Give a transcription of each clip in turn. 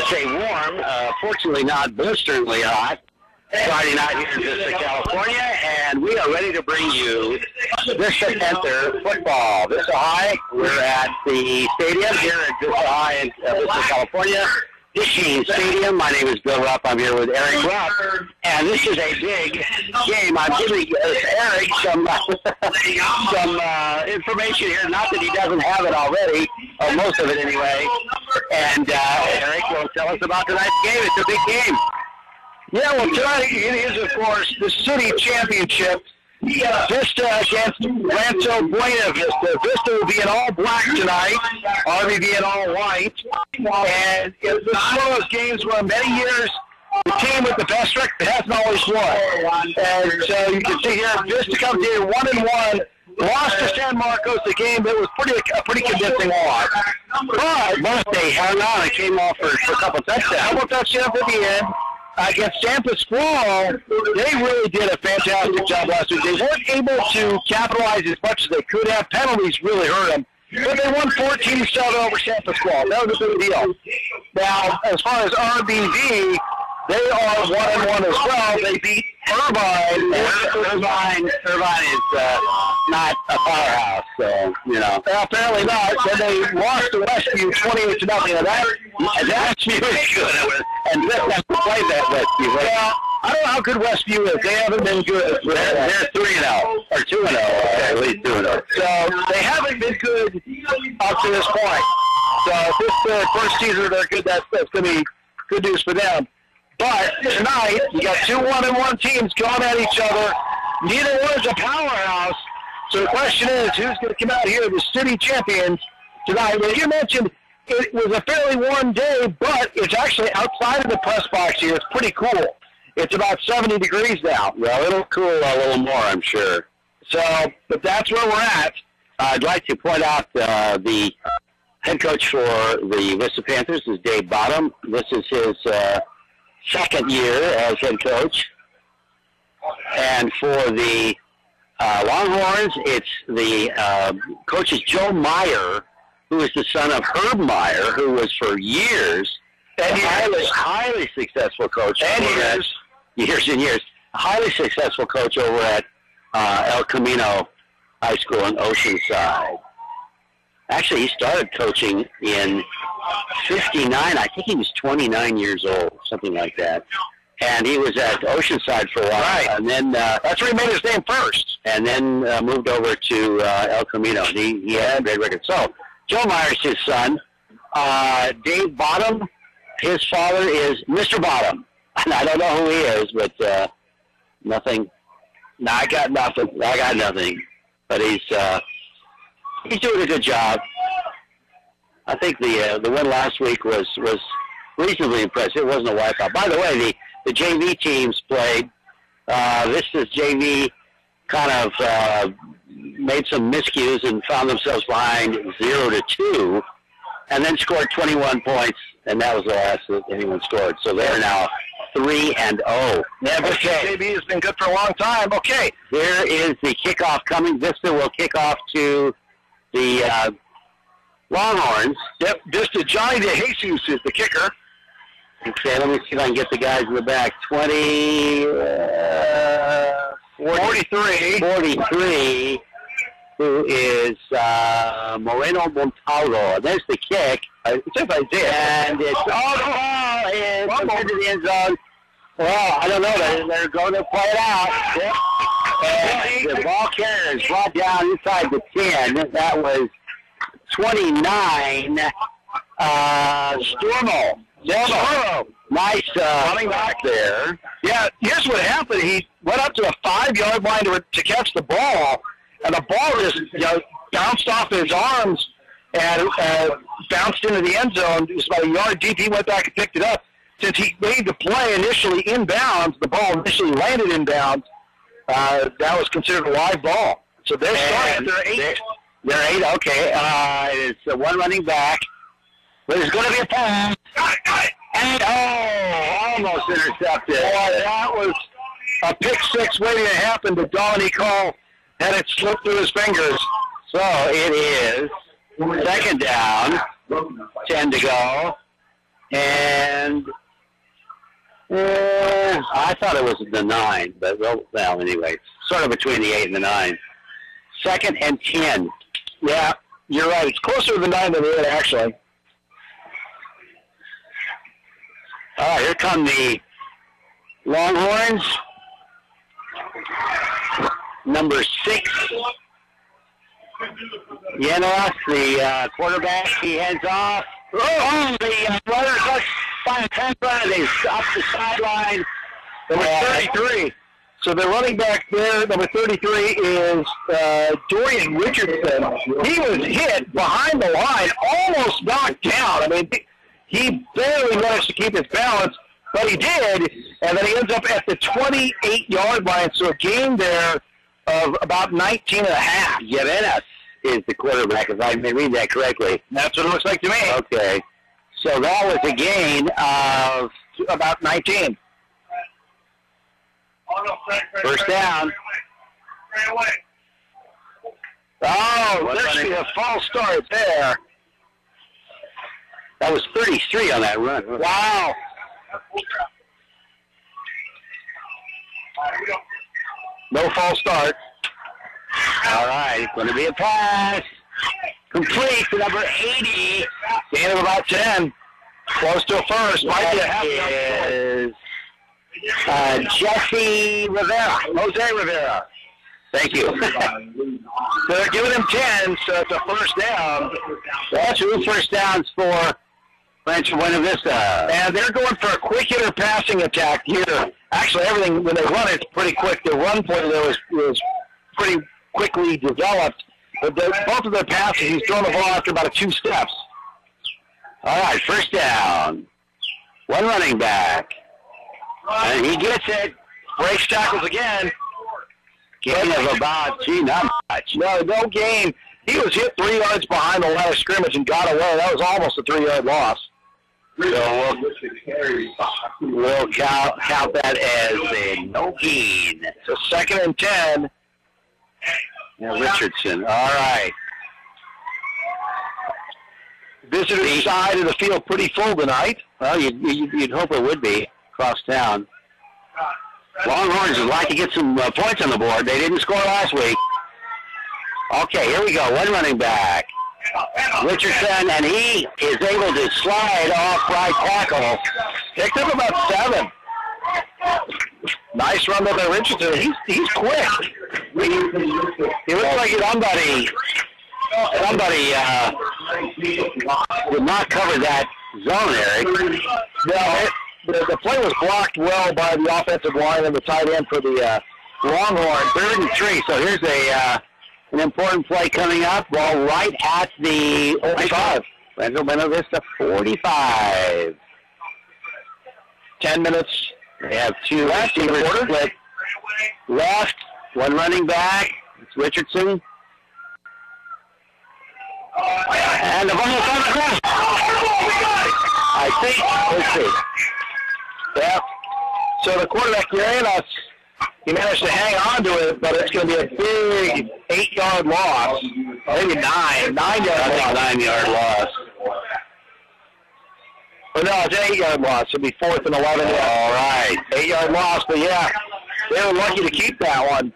say warm, fortunately not blisteringly hot. Friday night here in Vista, California, and we are ready to bring you Vista Panther football. Vista High, we're at the stadium here at Vista High in Vista, California. Fishing Stadium. My name is Bill Rupp. I'm here with Eric Rupp, and this is a big game. I'm giving Eric some information here. Not that he doesn't have it already, or most of it anyway. And Eric will tell us about tonight's game. It's a big game. Yeah, well, tonight it is, of course, the city championship. Vista against Rancho Buena Vista. Vista will be in all black tonight. RBV in all white. And it's one of those games where many years the team with the best record hasn't always won. And so you can see here, Vista comes in 1-1. Lost to San Marcos, the game that was a pretty convincing loss. But they hung on and came off for a couple touchdowns. How about touchdown at the end? Against Tampa Squall, they really did a fantastic job last week. They weren't able to capitalize as much as they could have. Penalties really hurt them. But they won 14-7 over Tampa Squall. That was a big deal. Now, as far as RBV, they are 1-1 as well. They beat Irvine. Irvine is not a powerhouse, so, you know. Apparently not. Then they lost to Westview 28-0. And that's really good. And Vista has to play that Westview, right? Yeah, I don't know how good Westview is. They haven't been good. They're 3-0, or 2-0, at least 2-0. So they haven't been good up to this point. So if this is their first season they're good, that's going to be good news for them. But tonight, you got two 1-1 teams going at each other. Neither one is a powerhouse. So the question is, who's going to come out here, the city champions, tonight? Well, you mentioned it was a fairly warm day, but it's actually outside of the press box here. It's pretty cool. It's about 70 degrees now. Well, it'll cool a little more, I'm sure. So, but that's where we're at. I'd like to point out the head coach for the Vista Panthers is Dave Bottom. This is his second year as head coach. And for the Longhorns, it's the coach is Joe Meyer, who is the son of Herb Meyer, who was for years a highly successful coach. And years and years. A highly successful coach over at El Camino High School in Oceanside. Actually, he started coaching in 59. I think he was 29 years old, something like that. And he was at Oceanside for a while. Right. And then that's where he made his name first. And then moved over to El Camino. He had a great record. So, Joe Meyer's his son. Dave Bottom, his father is Mr. Bottom. And I don't know who he is, but nothing. No, I got nothing. But he's doing a good job. I think the win last week was reasonably impressive. It wasn't a wipeout. By the way, the JV teams played. Vista's JV kind of made some miscues and found themselves behind 0-2, and then scored 21 points, and that was the last that anyone scored. So they're now 3-0. Yeah, Vista JV has been good for a long time. Okay. Here is the kickoff coming. Vista will kick off to the Longhorns. Yep, Vista Johnny DeJesus is the kicker. Okay, let me see if I can get the guys in the back. 43, who is Moreno Montalvo. There's the kick. And it's into the end zone. Well, I don't know. They're going to play it out. Yep. And the ball carrier is brought down inside the 10. That was 29. Stormo. Nice running back there. Yeah, here's what happened. He went up to the 5-yard line to catch the ball, and the ball just bounced off his arms and bounced into the end zone. It was about a yard deep. He went back and picked it up. Since he made the play initially inbounds, the ball initially landed inbounds, that was considered a live ball. So they're starting. They're 8. They're 8, okay. It's one running back. But it's going to be a pass. And, almost intercepted. Boy, that was a pick six waiting to happen, but Dominique Hall had it slip through his fingers. So it is second down, 10 to go. And and I thought it was the 9, but well, anyway, sort of between the 8 and the 9. 2nd and 10. Yeah, you're right. It's closer to the 9 than the 8, actually. All right, here come the Longhorns. Number 6, Yenos, the quarterback. He heads off. Oh, the runners up by a 10 run. They up the sideline. Number 33. So the running back there, number 33, is Dorian Richardson. He was hit behind the line, almost knocked down. I mean, he barely managed to keep his balance, but he did, and then he ends up at the 28-yard line, so a gain there of about 19 and a half. Yenos is the quarterback, if I may read that correctly. That's what it looks like to me. Okay. So that was a gain of about 19. First down. Oh, there should be a false start there. That was 33 on that run. Wow. No false start. All right, going to be a pass. Complete to number 80. Gain of about 10. Close to a first. Might be a half. Is Jesse Rivera. Jose Rivera. Thank you. So they're giving him 10, so it's a first down. That's 2 first downs for Rancho Buena Vista. And they're going for a quick hitter passing attack here. Actually, everything, when they run it's pretty quick. The run play there was pretty quickly developed. But both of their passes, he's throwing the ball after about 2 steps. All right, first down. One running back. And he gets it. Breaks tackles again. Gain of about, not much. No gain. He was hit 3 yards behind the line of scrimmage and got away. That was almost a 3-yard loss. So we'll count that as a no gain. So 2nd and 10. Yeah, Richardson. All right. Visitors' side of the field pretty full tonight. Well, you'd hope it would be across town. Longhorns would like to get some points on the board. They didn't score last week. Okay, here we go. One running back. Richardson, and he is able to slide off right tackle. Picked up about 7. Nice run by Richardson. He's quick. He looks like somebody did not cover that zone, Eric. No, the play was blocked well by the offensive line and the tight end for the Longhorn. 3rd and 3, so here's an important play coming up. Ball right at the 45. Rancho Buena Vista 45. 10 minutes. They have 2 receivers split left. One running back. It's Richardson. And the ball is on the ground. I think, let's see. Yeah. So the quarterback, Yenos, he managed to hang on to it, but it's going to be a big 8-yard loss. Maybe 9-yard loss. 9-yard loss. But no, it's an 8-yard loss. It'll be 4th and 11. All right. 8-yard loss, but yeah, they were lucky to keep that one.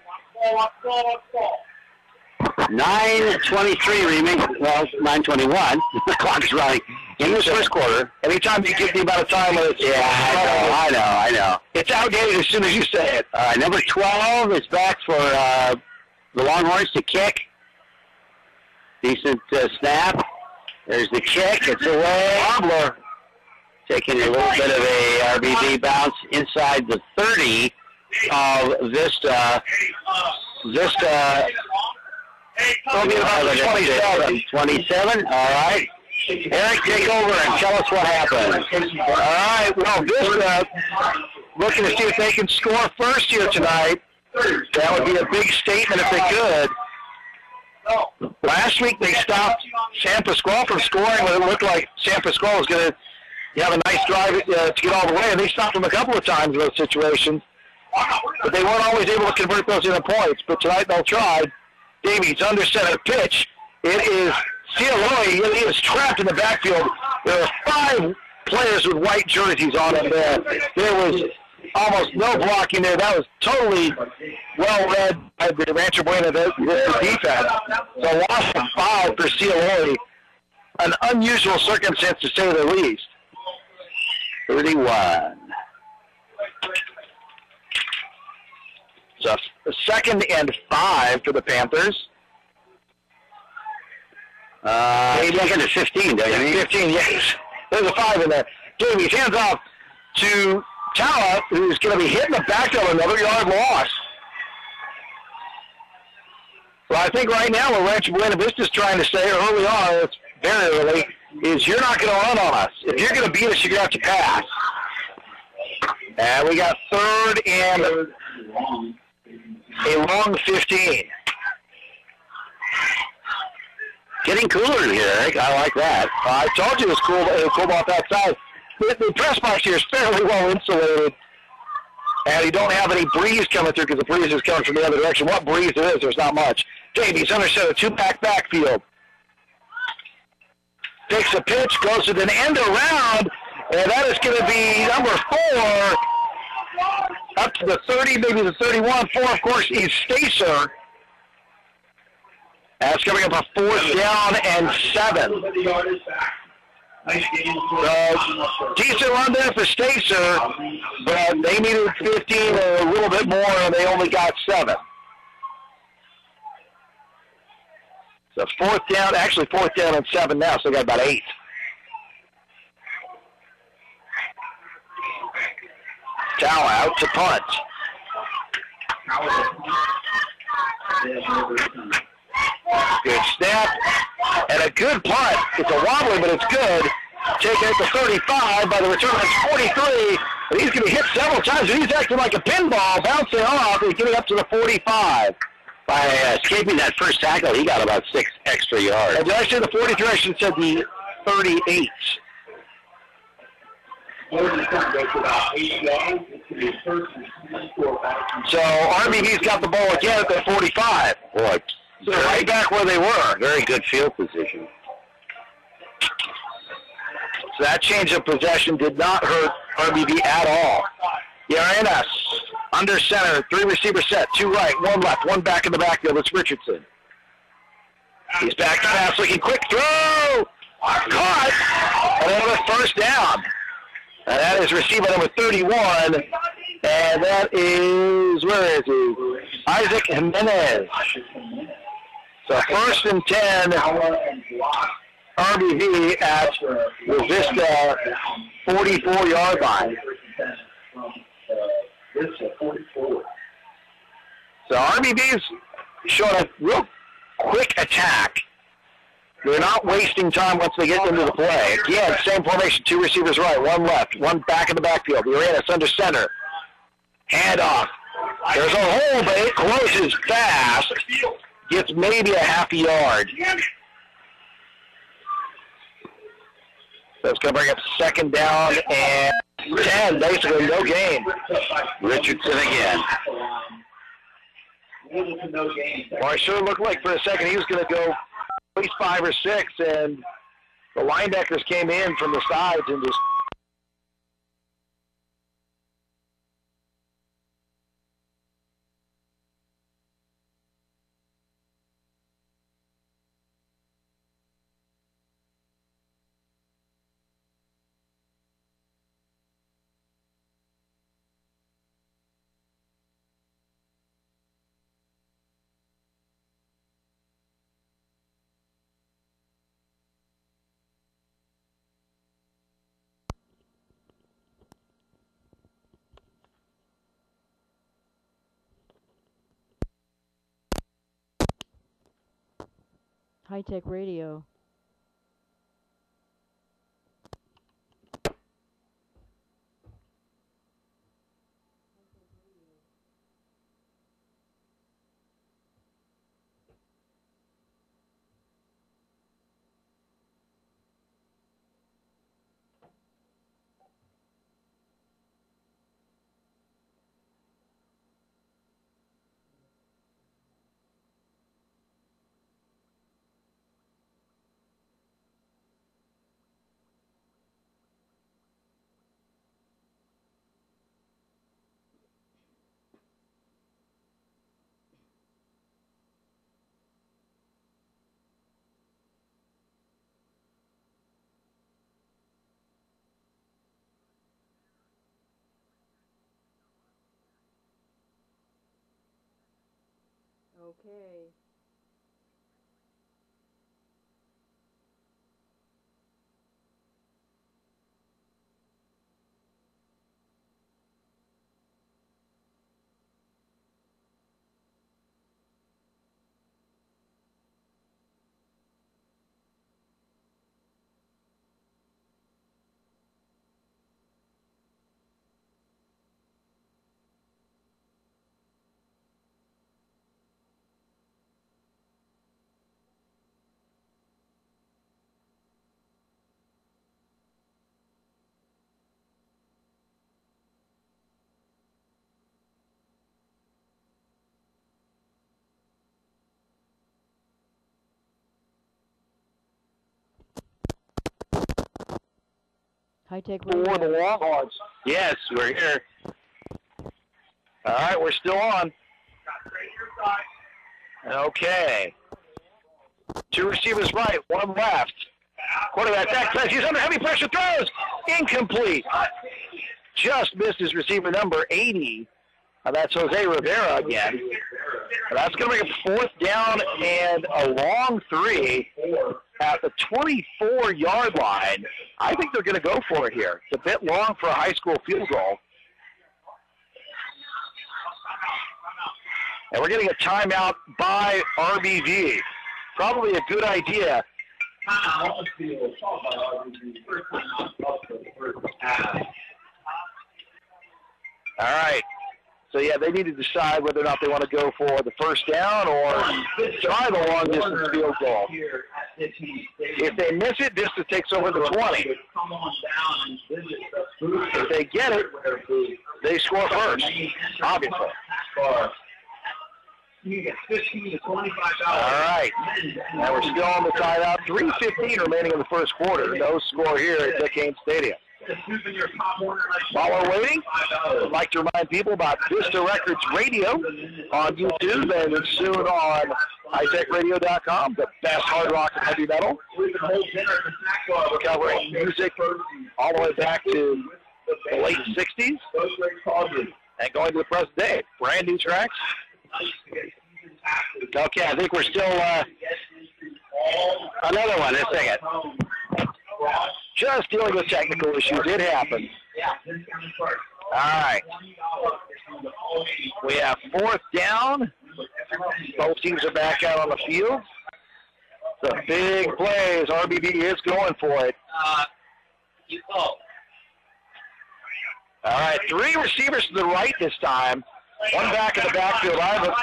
9:23 remaining. Well, 9:21. The clock is running in this first quarter. Anytime you give the amount of time, it's I know. It's outdated as soon as you say it. Number 12 is back for the Longhorns to kick. Decent snap. There's the kick. It's away. Wobbler. Taking a little bit of a RBB bounce inside the 30 of Vista. It'll be about 27. 27, all right. Eric, take over and tell us what happened. All right, well, Vista looking to see if they can score first here tonight. That would be a big statement if they could. Last week they stopped San Pasqual from scoring when it looked like San Pasqual was going to have a nice drive to get all the way, and they stopped them a couple of times in those situations. But they weren't always able to convert those into points. But tonight they'll try. Davies under center pitch. It is Cialoi. He is trapped in the backfield. There are players with white jerseys on them there. There was almost no blocking there. That was totally well read by the Rancho Buena defense. So loss of 5 for Cialori. An unusual circumstance to say the least. 31. So 2nd and 5 for the Panthers. 2nd and 15, don't you mean? 15, yes. There's a 5 in there. Davies hands off to Tala, who's going to be hitting the backfield, another yard loss. Well, I think right now what Rancho Buena Vista is trying to say early on, it's very early, is you're not going to run on us. If you're going to beat us, you're going to have to pass. And we got 3rd and a long 15. Getting cooler in here, Eric. I like that. I told you it was cool off that side. The press box here is fairly well insulated. And you don't have any breeze coming through because the breeze is coming from the other direction. What breeze there is, there's not much. Davies under center, 2-back backfield. Takes a pitch, goes to an end around, and that is going to be number 4, up to the 30, maybe the 31. 4, of course, is Stacer. That's coming up a 4th down and 7. Decent run there for Stacer, but they needed 15 or a little bit more, and they only got 7. So 4th down, actually 4th down and 7 now, so they got about 8. Towel out to punt. Good snap, and a good punt. It's a wobbly, but it's good. Taken at the 35 by the return. That's 43, and he's going to hit several times. He's acting like a pinball, bouncing off, and getting up to the 45. By escaping that first tackle, he got about 6 extra yards. And did I say the 43? I should have said the 38. So RBV's got the ball again at the 45. Boy, so right back where they were. Very good field position. So that change of possession did not hurt RBV at all. Yarenas under center, 3 receiver set, 2 right, 1 left, 1 back in the backfield. It's Richardson. He's back to pass, looking quick throw. Caught. And another 1st down. And that is receiver number 31. And that is, where is he? Isaac Jimenez. So 1st and 10. RBV at the Vista 44-yard line. So RBV's showing a real quick attack. They're not wasting time once they get into the play. Again, same formation, 2 receivers right, 1 left, 1 back in the backfield. Uranus under center. Hand off. There's a hole, but it closes fast. Gets maybe a half a yard. So it's going to bring up 2nd down and 10, basically no gain. Richardson again. Well, it sure looked like for a second he was going to go at least 5 or 6, and the linebackers came in from the sides and just High Tech Radio. Okay. High-tech For the Longhorns. Yes, we're here. All right, we're still on. Okay. 2 receivers right, 1 left. Quarterback back pass. He's under heavy pressure. Throws. Incomplete. Just missed his receiver number 80. That's Jose Rivera again. That's going to make a 4th down and a long 3 at the 24-yard line. I think they're going to go for it here. It's a bit long for a high school field goal. And we're getting a timeout by RBV. Probably a good idea. All right. So, yeah, they need to decide whether or not they want to go for the 1st down or try the long-distance field goal. If they miss it, Vista takes over the 20. If they get it, they score first, obviously. All right. Now we're still on the timeout. 3:15 remaining in the first quarter. No score here at Dick Haynes Stadium. While we're waiting, I'd like to remind people about Vista Records Radio on YouTube and soon on hightechradio.com, the best hard rock and heavy metal. Covering music all the way back to the late 60s and going to the present day. Brand new tracks. Okay, I think we're still another one. Let's sing it. Just dealing with technical issues. It happens. All right. We have 4th down. Both teams are back out on the field. It's a big play as RBV is going for it. All right, 3 receivers to the right this time. 1 back in the backfield.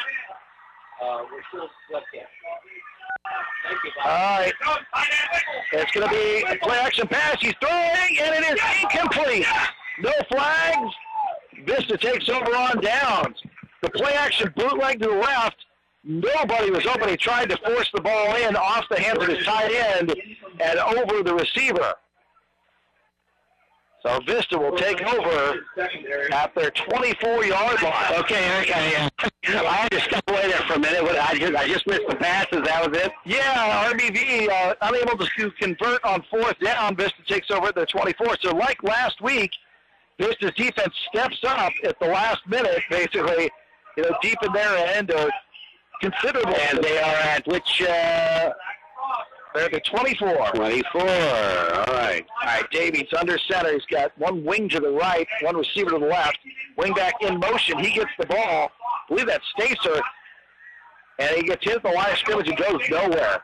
All right. It's going to be a play-action pass. He's throwing, and it is incomplete. No flags. Vista takes over on downs. The play-action bootleg to the left. Nobody was open. He tried to force the ball in off the hands of his tight end and over the receiver. So Vista will take over at their 24-yard line. Okay. I had to step away there for a minute. I just missed the passes. That was it? Yeah, RBV unable to convert on 4th down. Vista takes over at their 24. So like last week, Vista's defense steps up at the last minute, basically, deep in their end or considerable. And they are at which... they're the 24. 24. All right. All right, Davies under center. He's got 1 wing to the right, 1 receiver to the left. Wing back in motion. He gets the ball. I believe that's Stacer. And he gets hit at the line of scrimmage and goes nowhere.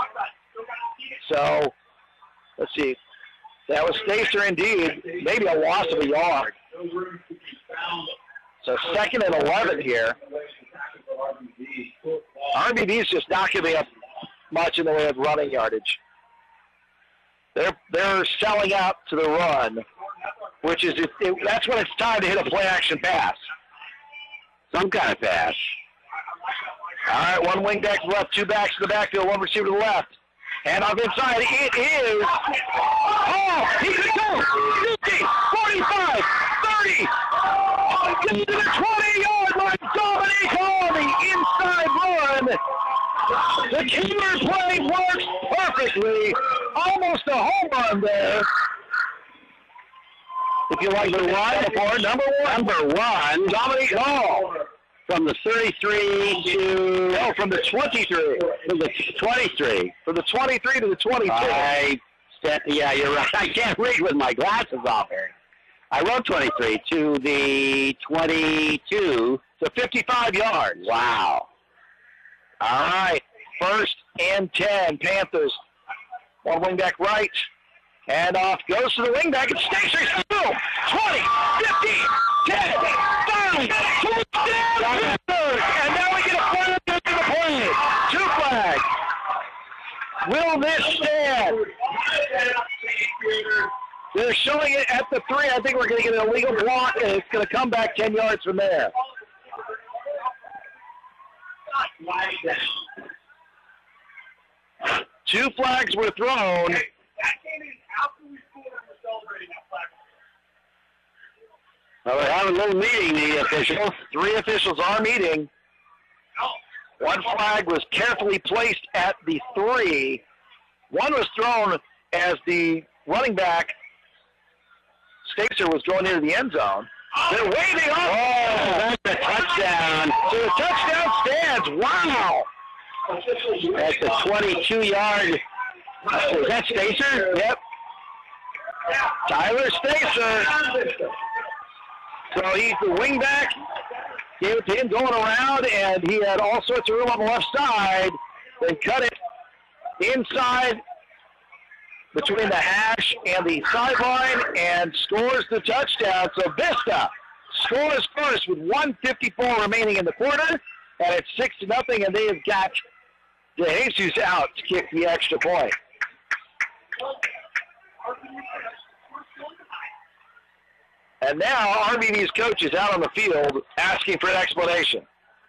So, let's see. That was Stacer indeed. Maybe a loss of a yard. So 2nd and 11 here. RBV is just not giving up much in the way of running yardage. They're selling out to the run, which is that's when it's time to hit a play-action pass. Some kind of pass. All right, 1 wing back to the left, 2 backs to the backfield, 1 receiver to the left. And off inside, it is... Oh, he could go! 50, 45, 30, to the 20-yard line. Dominique on the inside run. The killer play works perfectly. Almost a home run there. If you like the line for number one, Dominique Hall. from the 33 to... No, from the 23. From the 23. From the 23 to the 22. Yeah, you're right. I can't read with my glasses off here. I wrote 23 to the 22. So 55 yards. Wow. All right. 1st and 10. Panthers. One wingback right. And off goes to the wingback. It's Stacer. 20, 15, 10, 5, 2, and now we get a flag into the play. 2 flags. Will this stand? They're showing it at the 3. I think we're going to get an illegal block, and it's going to come back 10 yards from there. Two flags were thrown. Well, we're having a little meeting, the officials. 3 officials are meeting. 1 flag was carefully placed at the 3. 1 was thrown as the running back, Stacer, was going into the end zone. They're waving off. Oh, that's a touchdown. So the touchdown stands. Wow. That's a 22-yard. Is that Stacer? Yep. Tyler Stacer. So he's the wingback. Gave it to him going around, and he had all sorts of room on the left side. They cut it inside between the hash and the sideline and scores the touchdown. So Vista scores first with 1:54 remaining in the quarter, and it's 6-0, and they have got DeJesus out to kick the extra point. And now RBV's coach is out on the field asking for an explanation.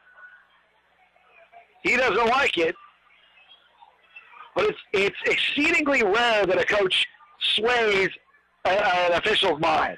He doesn't like it, but it's exceedingly rare that a coach sways an official's mind.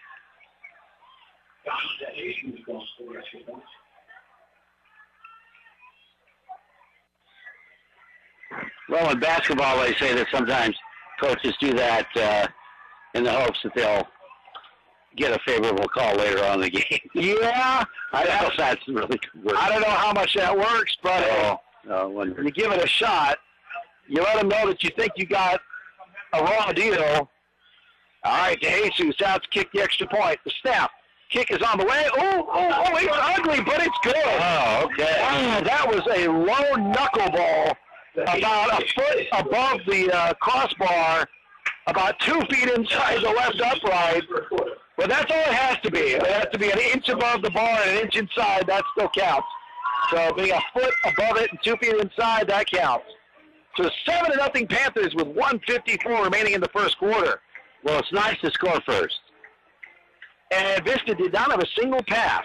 Well, in basketball, they say that sometimes coaches do that in the hopes that they'll get a favorable call later on in the game. Yeah, I don't know if that's really works. I don't know how much that works, but you give it a shot. You let them know that you think you got a raw deal. All right, DeJesus out to kick the extra point. The snap. Kick is on the way. Oh, it's ugly, but it's good. Oh, okay. That was a low knuckleball about a foot above the crossbar, about 2 feet inside the left upright. But that's all it has to be. It has to be an inch above the bar and an inch inside. That still counts. So being a foot above it and 2 feet inside, that counts. So 7-0 Panthers with 1:54 remaining in the first quarter. Well, it's nice to score first. And Vista did not have a single pass.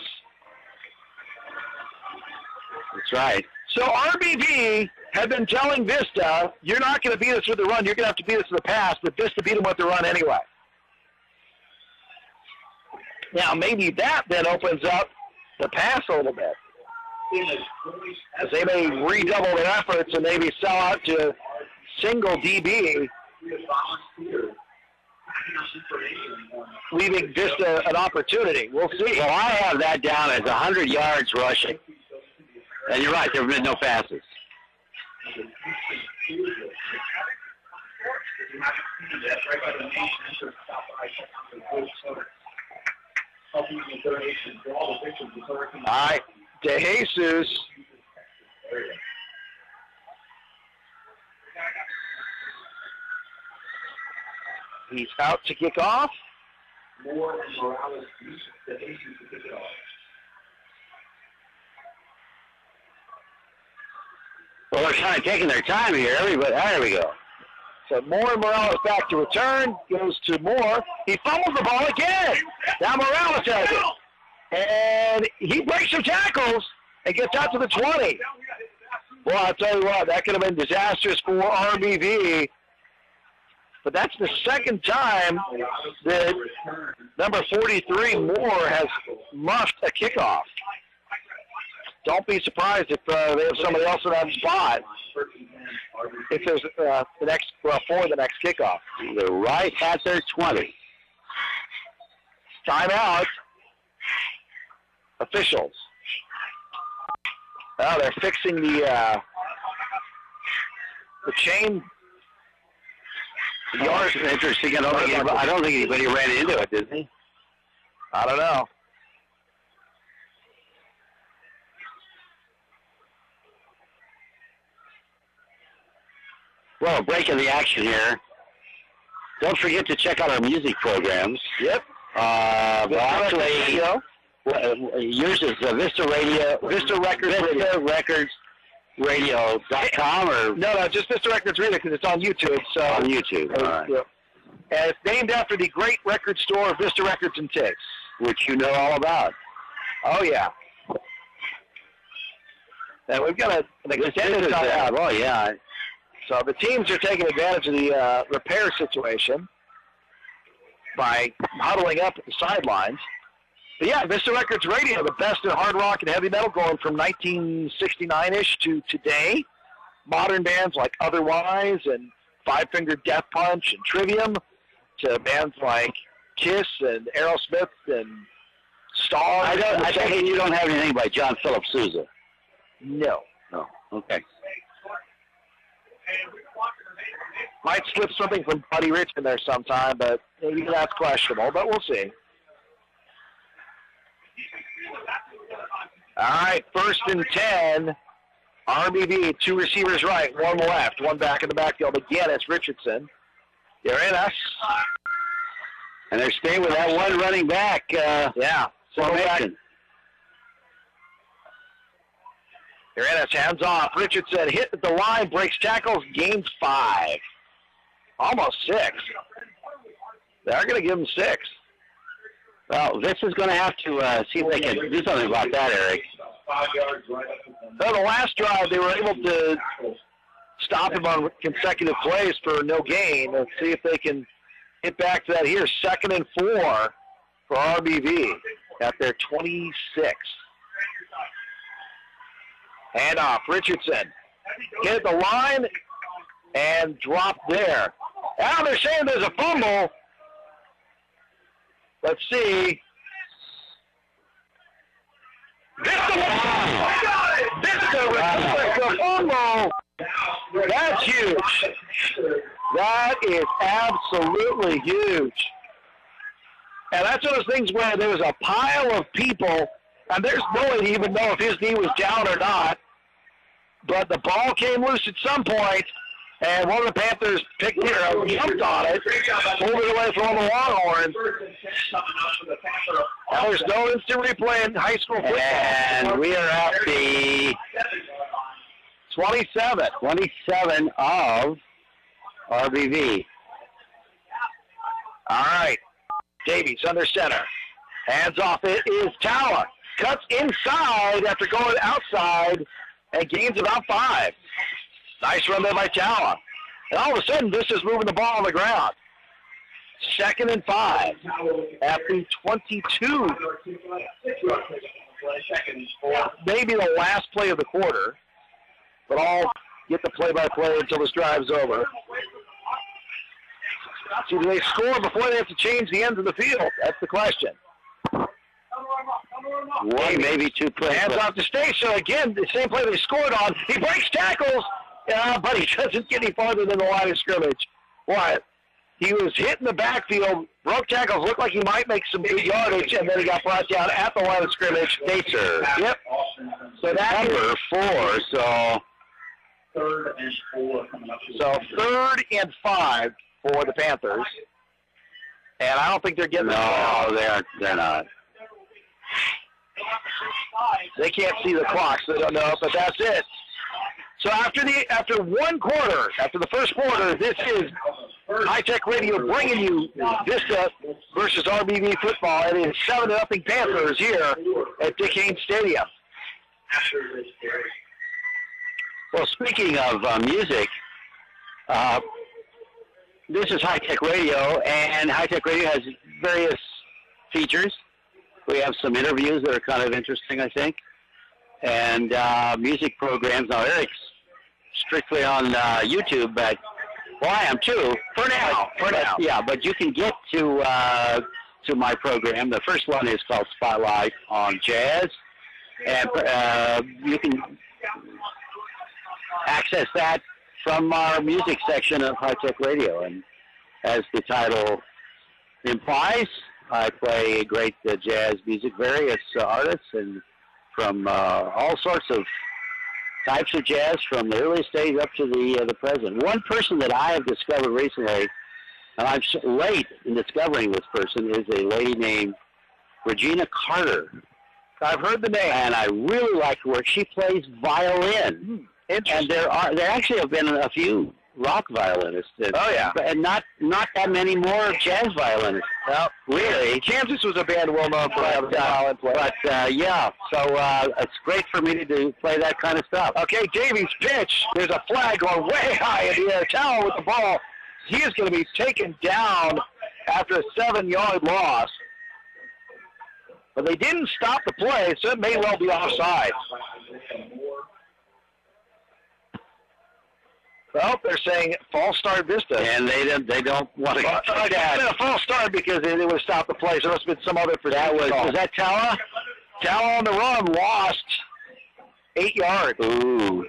That's right. So RBV had been telling Vista, you're not going to beat us with the run, you're going to have to beat us with the pass, but Vista beat them with the run anyway. Now, maybe that then opens up the pass a little bit, as they may redouble their efforts and maybe sell out to single DB, leaving Vista an opportunity. We'll see. Well, I have that down as 100 yards rushing. And you're right, there have been no passes. All right, DeJesus. He's out to kick off. Moore and Morales use DeJesus to kick it off. Well, they're kind of taking their time here. Everybody, there we go. So Moore and Morales back to return. Goes to Moore. He fumbles the ball again. Now Morales has it. And he breaks some tackles and gets out to the 20. Well, I'll tell you what, that could have been disastrous for RBV. But that's the second time that number 43, Moore, has muffed a kickoff. Don't be surprised if they have somebody else in that spot if there's for the next kickoff. They're right at their 20. Timeout. Officials. Oh, they're fixing the chain. The yard's interesting. I don't think anybody ran into it, did they? I don't know. Well, breaking the action here. Don't forget to check out our music programs. Yep. Well, actually, yours is Vista Radio, Vista Records Radio.com or no, just Vista Records Radio because it's on YouTube. So on YouTube. All right. Yep. And it's named after the great record store Vista Records and Tiggs, which you know all about. Oh yeah. And we've got an extended time. Oh yeah. So the teams are taking advantage of the repair situation by huddling up at the sidelines. But yeah, Vista Records Radio, the best in hard rock and heavy metal going from 1969-ish to today. Modern bands like Otherwise and Five Finger Death Punch and Trivium to bands like Kiss and Aerosmith and Star. I think you don't have anything by John Philip Sousa. No. No. Okay. Might slip something from Buddy Rich in there sometime, but maybe that's questionable, but we'll see. All right, 1st and 10. RBV, 2 receivers right, 1 left, 1 back in the backfield. Again, it's Richardson. They're in us. And they're staying with that one running back. Formation. They're in us, hands off. Richardson hit at the line, breaks tackles, gains 5. Almost 6. They're going to give him 6. Well, this is going to have to see if they can do something about that, Eric. So the last drive, they were able to stop him on consecutive plays for no gain. Let's see if they can get back to that here. 2nd and 4 for RBV at their 26. Hand off, Richardson. Hit the line and drop there. Now they're saying there's a fumble. Let's see. Vista fumble. That's huge. That is absolutely huge. And that's one of those things where there was a pile of people, and there's no way to even know if his knee was down or not. But the ball came loose at some point, and one of the Panthers picked it up, jumped on it, pulled it away from the Longhorns. Now there's no instant replay in high school football. And we are at the 27 of RBV. All right. Davies under center. Hands off. It is Tala. Cuts inside after going outside and gains about 5. Nice run there by Tala. And all of a sudden, this is moving the ball on the ground. 2nd and 5 at the 22. Maybe the last play of the quarter, but I'll get the play-by-play until this drive's over. See, do they score before they have to change the ends of the field? That's the question. One, maybe 2 plays. Hands off to Station. Again, the same play they scored on. He breaks tackles, but he doesn't get any farther than the line of scrimmage. What? He was hit in the backfield, broke tackles, looked like he might make some good yardage, and then he got brought down at the line of scrimmage. Stacer. Yep. So that's number 4, so 3rd and 4 coming up. So 3rd and 5 for the Panthers. And I don't think they're getting no, they're not. They can't see the clock, so they don't know, but that's it. So after one quarter, after the first quarter, this is High Tech Radio bringing you Vista versus RBV football. It is 7-0 Panthers here at Dick Haynes Stadium. Well, speaking of music, this is High Tech Radio, and High Tech Radio has various features. We have some interviews that are kind of interesting, I think, and music programs. Now, Eric's strictly on YouTube, but well, I am too. For now. Yeah, but you can get to my program. The first one is called Spotlight on Jazz, And you can access that from our music section of High Tech Radio. And as the title implies, I play great jazz music, various artists, and from all sorts of types of jazz, from the earliest days up to the present. One person that I have discovered recently, and I'm late in discovering this person, is a lady named Regina Carter. I've heard the name. And I really like her work. She plays violin. And there actually have been a few rock violinists. Oh, yeah. And not that many more jazz violinists. Well, really. Kansas was a band well known for having violin players. But, yeah, so it's great for me to play that kind of stuff. Okay, Davies' pitch. There's a flag going way high in the air. Tallow with the ball. He is going to be taken down after a 7-yard loss. But they didn't stop the play, so it may well be offside. Well, they're saying false start Vista. And they don't want to get that. It's been a false start because they would have stopped the play, so it must have been some other for that. Was that Tala? Tala on the run, lost 8 yards. Ooh.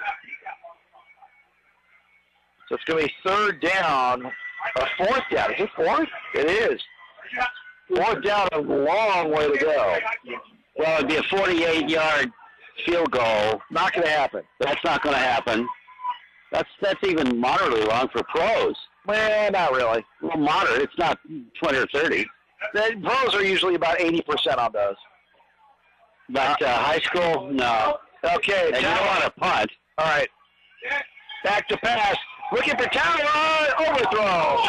So it's going to be third down, or fourth down. Is it fourth? It is. Fourth down, a long way to go. Well, it'd be a 48-yard field goal. Not going to happen. That's not going to happen. That's even moderately long for pros. Well, not really. Well, moderate. It's not 20 or 30. The pros are usually about 80% on those. But high school, no. Okay. And you don't want to punt. All right. Back to pass. Looking for Talon. Overthrow.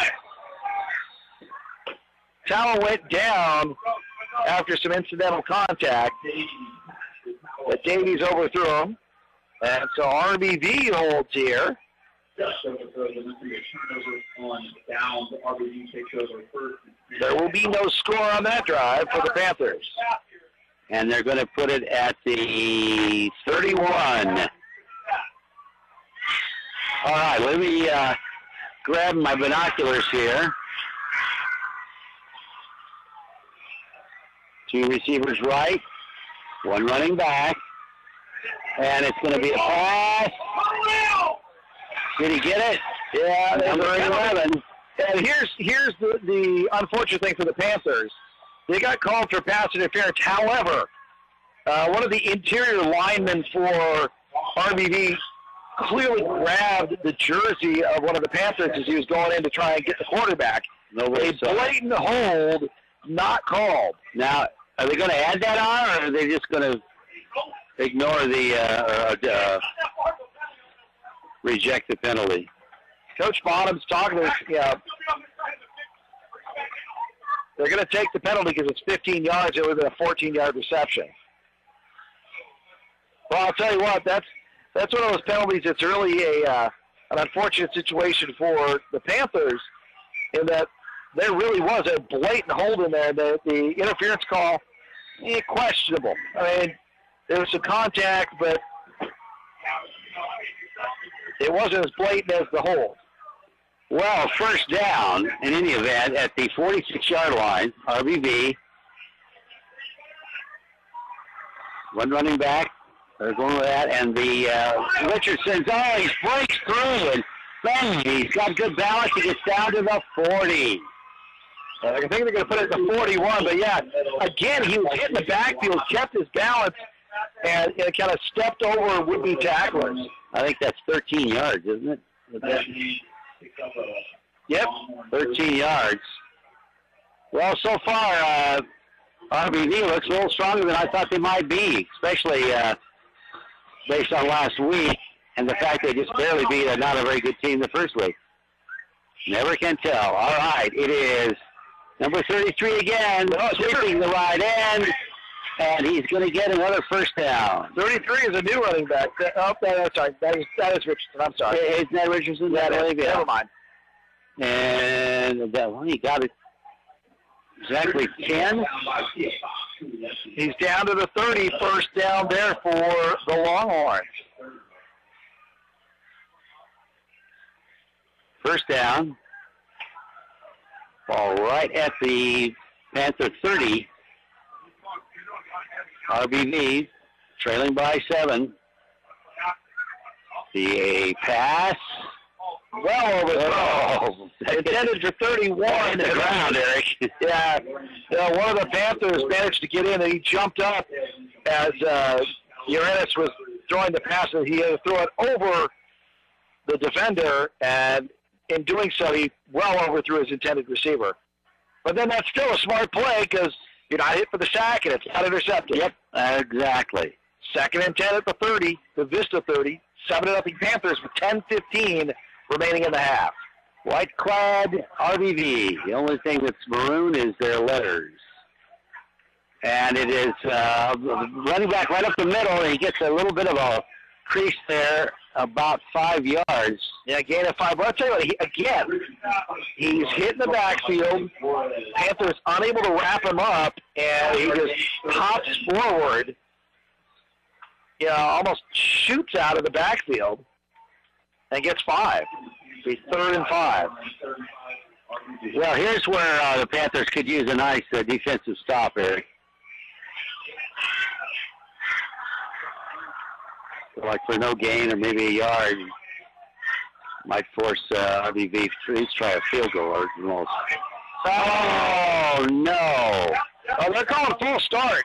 Talon went down after some incidental contact. But Davies overthrew him. And so RBV holds here. There will be no score on that drive for the Panthers. And they're going to put it at the 31. All right, let me grab my binoculars here. Two receivers right, one running back. And it's going to be a pass. Did he get it? Yeah, Number 11. And here's the unfortunate thing for the Panthers. They got called for pass interference. However, one of the interior linemen for RBV clearly grabbed the jersey of one of the Panthers as he was going in to try and get the quarterback. A blatant hold, not called. Now, are they going to add that on, or are they just going to ignore the reject the penalty? Coach Bottom's talking to us. Yeah, they're going to take the penalty because it's 15 yards. It would have been a 14-yard reception. Well, I'll tell you what. That's one of those penalties that's really an unfortunate situation for the Panthers, in that there really was a blatant hold in there. The interference call, questionable. I mean, there was some contact, but it wasn't as blatant as the hold. Well, first down, in any event, at the 46-yard line, RBV. One running back. They're going with that. And the Richardson, he breaks through, and bang, he's got good balance. He gets down to the 40. I think they're going to put it at the 41, but yeah, again, he was hitting the backfield, kept his balance, and it kind of stepped over would-be tacklers. I think that's 13 yards, isn't it? Yep. 13 yards. Well, so far, RBV looks a little stronger than I thought they might be, especially based on last week and the fact they just barely beat not a very good team the first week. Never can tell. All right, it is number 33 again, sweeping the right end, and he's going to get another first down. 33 is a new running back. Sorry, that is Richardson. I'm sorry. Isn't that Richardson? Never mind. And that one, he got it exactly 10. He's down to the 30, first down there for the Longhorns. First down. Ball right at the Panther 30. RBV trailing by 7. The pass. Well over. Intended for 31. In the ground, Eric. Yeah. One of the Panthers managed to get in, and he jumped up as Uranus was throwing the pass, and he had to throw it over the defender, and in doing so, he well overthrew his intended receiver. But then that's still a smart play because you're not hit for the sack, and it's not intercepted. Yep, exactly. Second and 10 at the 30, the Vista 30. 7-0 Panthers with 10:15 remaining in the half. White-clad RBV. The only thing that's maroon is their letters. And it is running back right up the middle, and he gets a little bit of a crease there, about 5 yards. Yeah, gain of 5. But I'll tell you what, he's hitting the backfield. Panthers unable to wrap him up, and he just hops forward. Almost shoots out of the backfield and gets 5. He's 3rd and 5. Well, here's where the Panthers could use a nice defensive stop, Eric. Like for no gain or maybe a yard, might force RBV to try a field goal or almost. Oh, no. Oh, they're calling full start.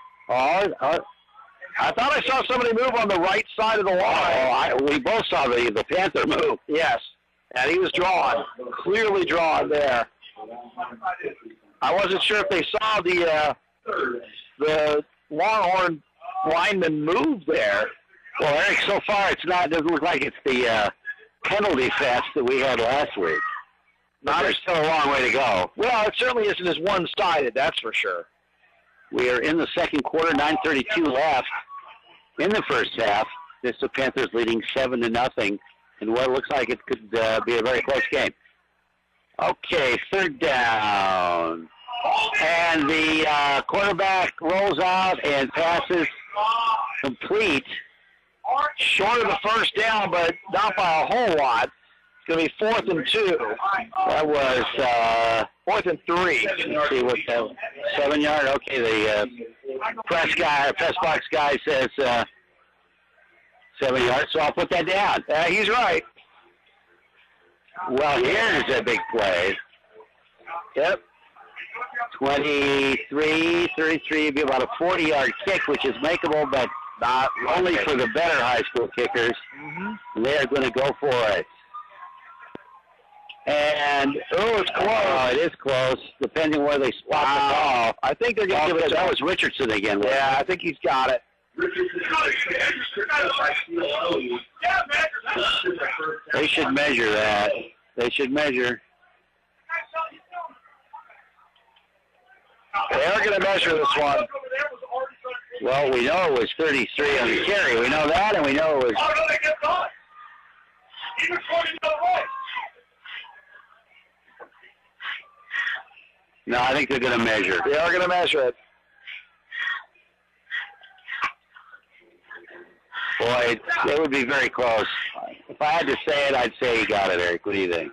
I thought I saw somebody move on the right side of the line. We both saw the Panther move. Yes, and he was drawn, clearly drawn there. I wasn't sure if they saw the Longhorn lineman move there. Well, Eric, so far it doesn't look like it's the penalty fest that we had last week. There's still a long way to go. Well, it certainly isn't as one-sided, that's for sure. We are in the second quarter, 9:32 left in the first half. Vista Panthers leading 7-0 in what looks like it could be a very close game. Okay, 3rd down. And the quarterback rolls out and passes complete. Short of the first down, but not by a whole lot. It's going to be 4th and 2. That was 4th and 3. Let's see what that 7 yard. Okay, the press box guy says 7 yards, so I'll put that down. He's right. Well, here's a big play. Yep. 23, 33, be about a 40-yard kick, which is makeable, but not only for the better high school kickers. Mm-hmm. They're going to go for it. And, it's close. It is close, depending where they spot the ball. I think they're going to give it to that was Richardson again. Yeah, I think he's got it. They should measure that. They should measure. They are going to measure this one. Well, we know it was 33 on the carry. We know that, and we know it was... No, I think they're going to measure. They are going to measure it. Boy, it would be very close. If I had to say it, I'd say he got it, Eric. What do you think?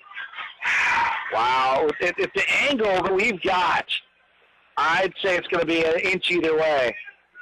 Wow. If the angle that we've got, I'd say it's going to be an inch either way.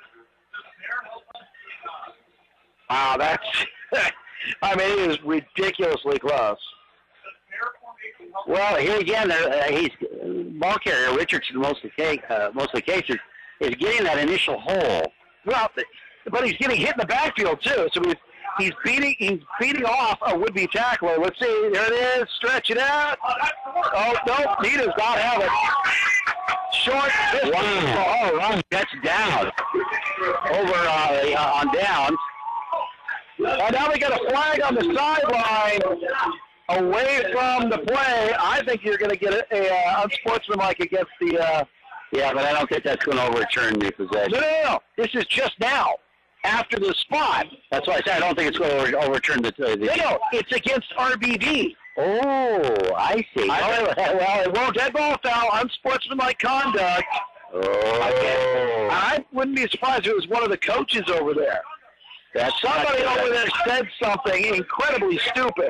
Wow, that's... I mean, it is ridiculously close. Well, here again, he's ball carrier Richardson. Most of the cases is getting that initial hole. Well, but he's getting hit in the backfield too. So he's beating off a would-be tackler. Let's see. There it is. Stretch it out. Oh no, he does not have it. Short distance. Wow. Oh, right. That's down. Over on downs. And now we got a flag on the sideline. Away from the play, I think you're going to get a unsportsmanlike against the... yeah, but I don't think that's going to overturn the possession. No. This is just now, after the spot. That's why I said I don't think it's going to overturn the... No, it's against RBV. Oh, I see. Well, it won't. Dead ball foul, unsportsmanlike conduct. Oh. I wouldn't be surprised if it was one of the coaches over there. Somebody over there said something incredibly stupid.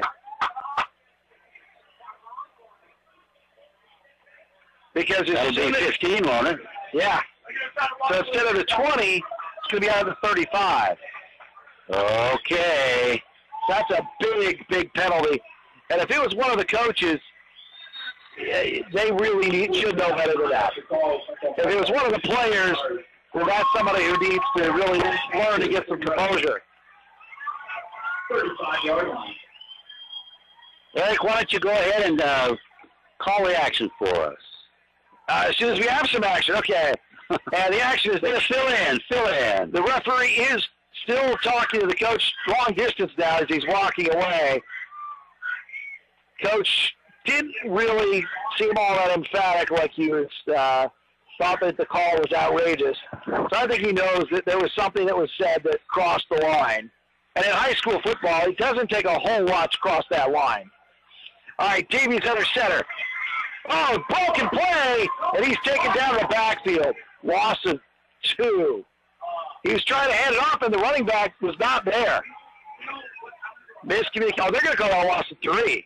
Because it'll be 15, won't it? Yeah. So instead of the 20, going to be out of the 35. Okay. That's a big, big penalty. And if it was one of the coaches, they really should know better than that. If it was one of the players, well, that's somebody who needs to really learn to get some composure. 35-yard line. Eric, why don't you go ahead and call the action for us? As soon as we have some action, okay. And the action is this. Fill in. The referee is still talking to the coach long distance now as he's walking away. Coach didn't really seem all that emphatic, like he was thought that the call was outrageous. So I think he knows that there was something that was said that crossed the line. And in high school football, it doesn't take a whole lot to cross that line. All right, Davies under center. Oh, broken play, and he's taken down to the backfield. Loss of 2. He was trying to hand it off, and the running back was not there. Miscommunication. Oh, they're going to call that a loss of 3.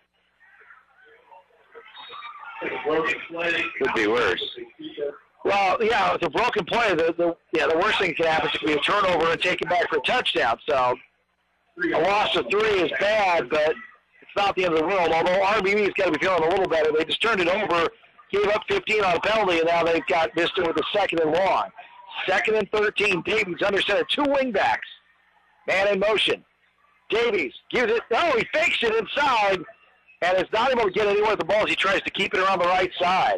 Could be worse. Well, yeah, it's a broken play. The worst thing that can happen is it can be a turnover and take it back for a touchdown. So a loss of 3 is bad, but it's not the end of the world. Although RBV's got to be feeling a little better. They just turned it over, gave up 15 on a penalty, and now they've got missed it with a 2nd and long. 2nd and 13. Davies under center. 2 wingbacks. Man in motion. Davies gives it. Oh, he fakes it inside, and is not able to get anywhere with the ball as he tries to keep it around the right side.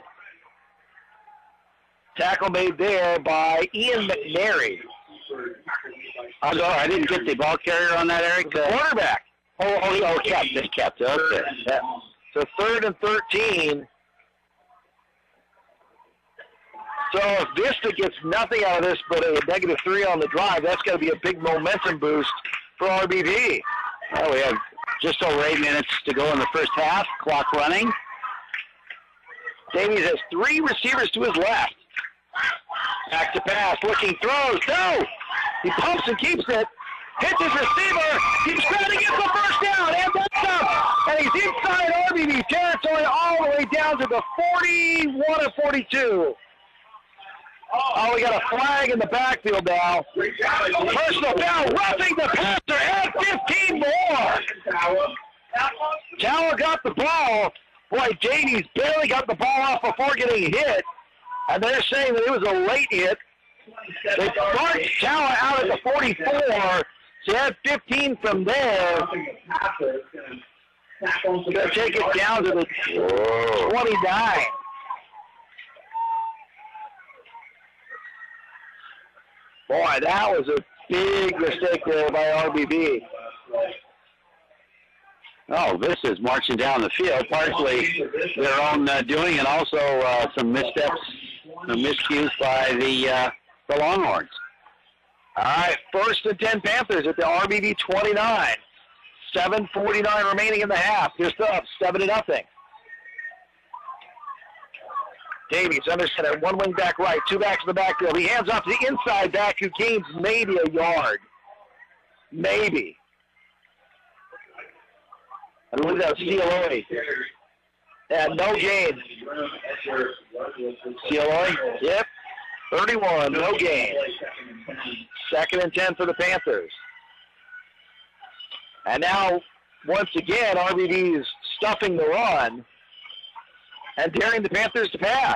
Tackle made there by Ian McNary. I'm sorry, I didn't get the ball carrier on that, Eric. Quarterback. Kept. Okay. Yeah. So 3rd and 13. So if Vista gets nothing out of this but a -3 on the drive, that's going to be a big momentum boost for RBV. Well, we have just over 8 minutes to go in the first half. Clock running. Davies has 3 receivers to his left. Back to pass, looking, throws, no! He pumps and keeps it, hits his receiver, he's trying to get the first down, and that's up! And he's inside RBV territory all the way down to the 41 or 42. Oh, we got a flag in the backfield now. Personal foul, roughing the passer, and 15 more! Tower got the ball. Boy, Davies barely got the ball off before getting hit. And they're saying that it was a late hit. They start Tower out at the 44. So he had 15 from there. Going to take it down to the 29. Boy, that was a big mistake there by RBV. Oh, this is marching down the field, partially their own doing, and also some missteps, some miscues by the Longhorns. All right, 1st and 10 Panthers at the RBV 29. 7:49 remaining in the half. Just up, 7-0. Davies under center, 1 wing back right, 2 backs in the backfield. He hands off to the inside back who gains maybe a yard. Maybe. I believe that was Cialoi. Yeah, no gain. Cialoi? Yep. 31, no gain. 2nd and 10 for the Panthers. And now, once again, RBV is stuffing the run and daring the Panthers to pass.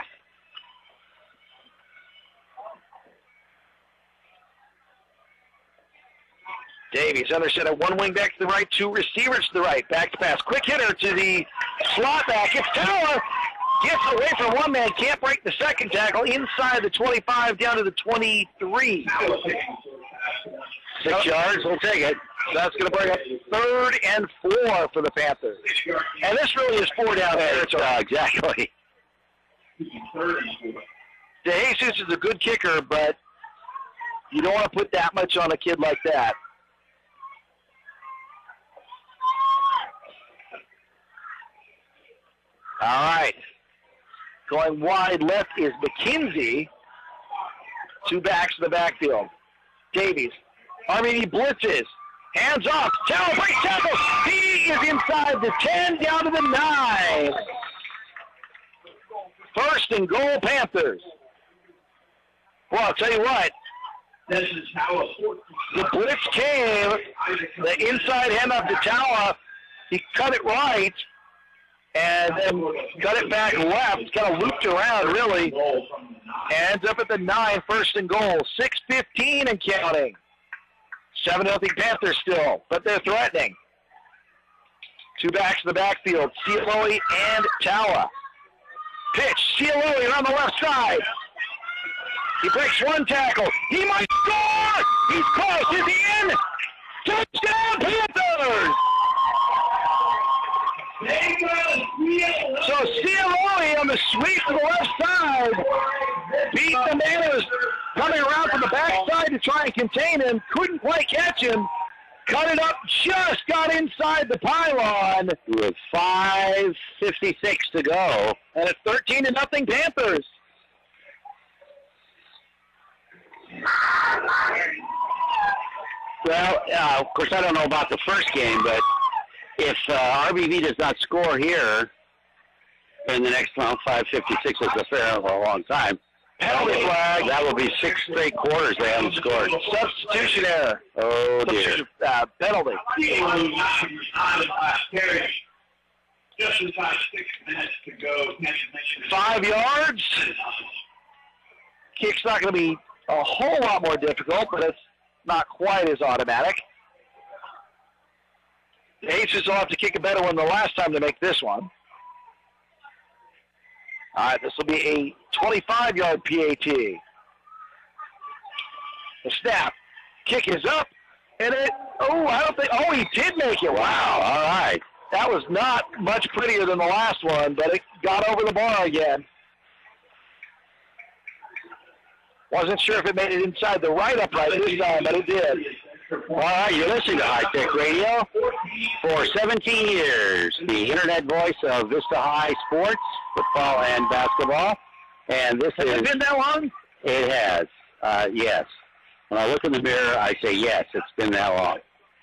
Davies under center, 1 wing back to the right, 2 receivers to the right. Back to pass. Quick hitter to the slot back. It's Tower. Gets away from 1 man. Can't break the 2nd tackle. Inside the 25 down to the 23. 6 yards. We'll take it. That's going to bring up 3rd and 4 for the Panthers. And this really is 4 down territory. Exactly. DeJesus is a good kicker, but you don't want to put that much on a kid like that. All right. Going wide left is McKenzie. 2 backs in the backfield. Davies. RBV blitzes. Hands off. Tower breaks tackle. He is inside the 10 down to the 9. 1st and goal, Panthers. Well, I'll tell you what. The blitz came. The inside handoff to Tawa. He cut it right and then cut it back left. Kind of looped around, really. Ends up at the 9, first and goal. 6:15 and counting. 7-0 Panthers still, but they're threatening. Two backs in the backfield, Cialoi and Tawa. Pitch, Cialoi around the left side. He breaks one tackle. He might score! He's close. Is he in? Touchdown, Panthers! So Cialoi on the sweep to the left side beat the Manors coming around from the backside to try and contain him. Couldn't quite catch him. Cut it up, just got inside the pylon. With 5:56 to go. And it's 13-0 Panthers. Well, of course, I don't know about the first game, but if RBV does not score here in the next round, 5:56 is a fair long time. Penalty flag. That will be 6 straight quarters they haven't scored. Substitution error. Oh, dear. Penalty. Just inside 6 minutes to go. 5 yards. Kick's not going to be a whole lot more difficult, but it's not quite as automatic. The Aces will have to kick a better one than the last time to make this one. All right, this will be a 25-yard PAT. The snap. Kick is up, and he did make it. Wow, all right. That was not much prettier than the last one, but it got over the bar again. Wasn't sure if it made it inside the right upright this time, but it did. All right, you're listening to High Tech Radio for 17 years, the internet voice of Vista High sports, football and basketball. And this Has it been that long? It has, yes. When I look in the mirror, I say yes, it's been that long.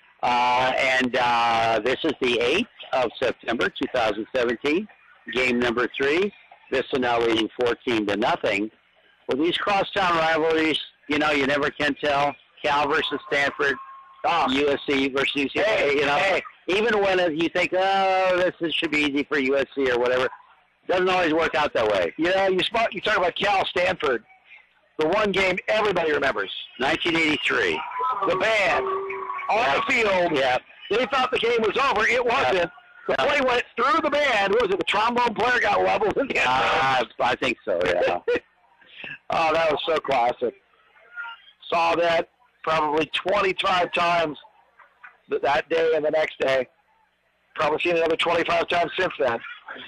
This is the 8th of September, 2017, game number 3. Vista now leading 14-0. With these crosstown rivalries, you know, you never can tell. Cal versus Stanford, USC versus UCLA, you know. Even when you think, this should be easy for USC or whatever, doesn't always work out that way. You know, you talk about Cal Stanford, the one game everybody remembers. 1983. The band on the field. Yeah. They thought the game was over. It wasn't. The play went through the band. What was it? The trombone player got leveled. I think so, yeah. Oh, that was so classic. Saw that probably 25 times that day and the next day. Probably seen it another 25 times since then.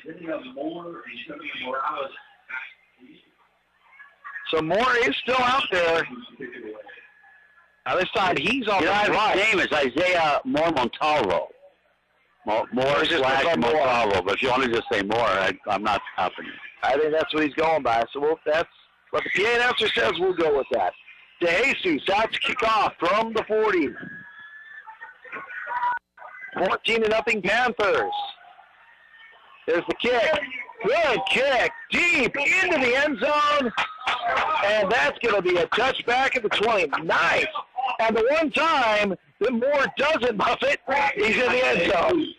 So Moore is still out there. Now this time he's on the right. His name is Isaiah Moore Montalvo. Moore / Montalvo, but if you want to just say Moore, I'm not confident. I think that's what he's going by. So that's what the PA announcer says. We'll go with that. DeJesus out to kick off from the 40. 14-0 Panthers. There's the kick. Good kick. Deep into the end zone. And that's going to be a touchback at the 20. Nice. And the one time that Moore doesn't muff it, he's in the end zone.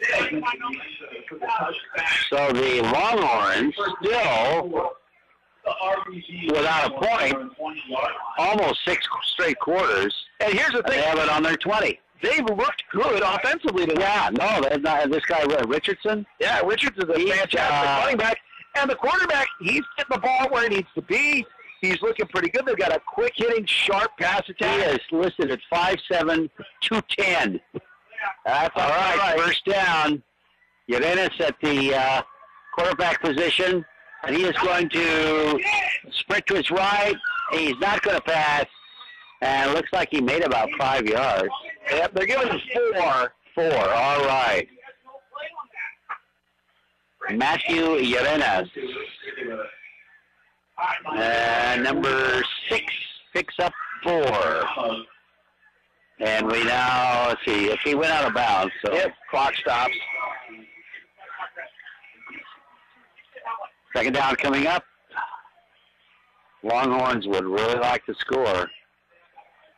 So the Longhorns still without a point, almost 6 straight quarters. And here's the thing. They have it on their 20. They've looked good offensively today. Yeah, no, they've not. This guy, Richardson? Yeah, Richardson's a fantastic running back. And the quarterback, he's getting the ball where he needs to be. He's looking pretty good. They've got a quick-hitting, sharp pass attack. He is listed at 5'7", 210. That's all right. First down. Urenas at the quarterback position. And he is going to sprint to his right. He's not going to pass. And it looks like he made about 5 yards. Yep, they're giving him 4. All right. Matthew Urenas. Number 6 picks up 4. And we now, let's see, if he went out of bounds. So yep, clock stops. Second down coming up. Longhorns would really like to score.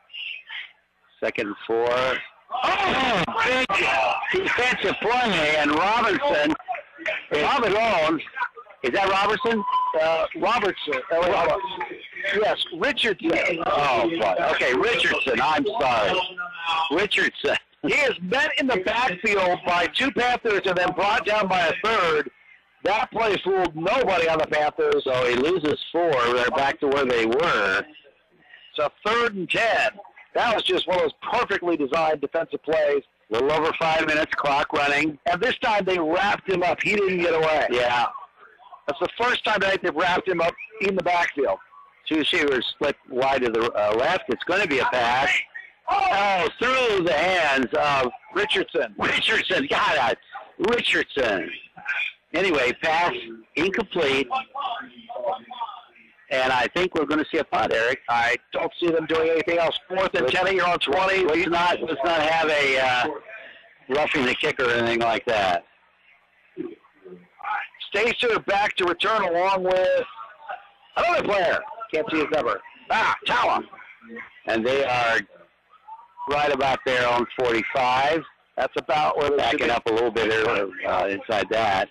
2nd and 4. Oh, big defensive play, and Robinson is thrown. Is that Robertson? Robertson. Yes, Richardson. Oh, boy. Okay, Richardson. I'm sorry. Richardson. He is met in the backfield by 2 Panthers and then brought down by a 3rd. That play fooled nobody on the Panthers. So he loses 4. They're back to where they were. So 3rd and 10. That was just one of those perfectly designed defensive plays. A little over 5 minutes, clock running. And this time they wrapped him up. He didn't get away. Yeah. That's the first time tonight they've wrapped him up in the backfield. 2 receivers split wide to the left. It's going to be a pass. Oh, through the hands of Richardson. Richardson. Got it. Richardson. Anyway, pass incomplete. And I think we're going to see a punt, Eric. I don't see them doing anything else. 4th and 10, you're on 20. Let's not have a roughing the kicker or anything like that. Stacer back to return along with another player. Can't see his number. Tala. And they are right about there on 45. That's about where they're backing up a little bit inside that.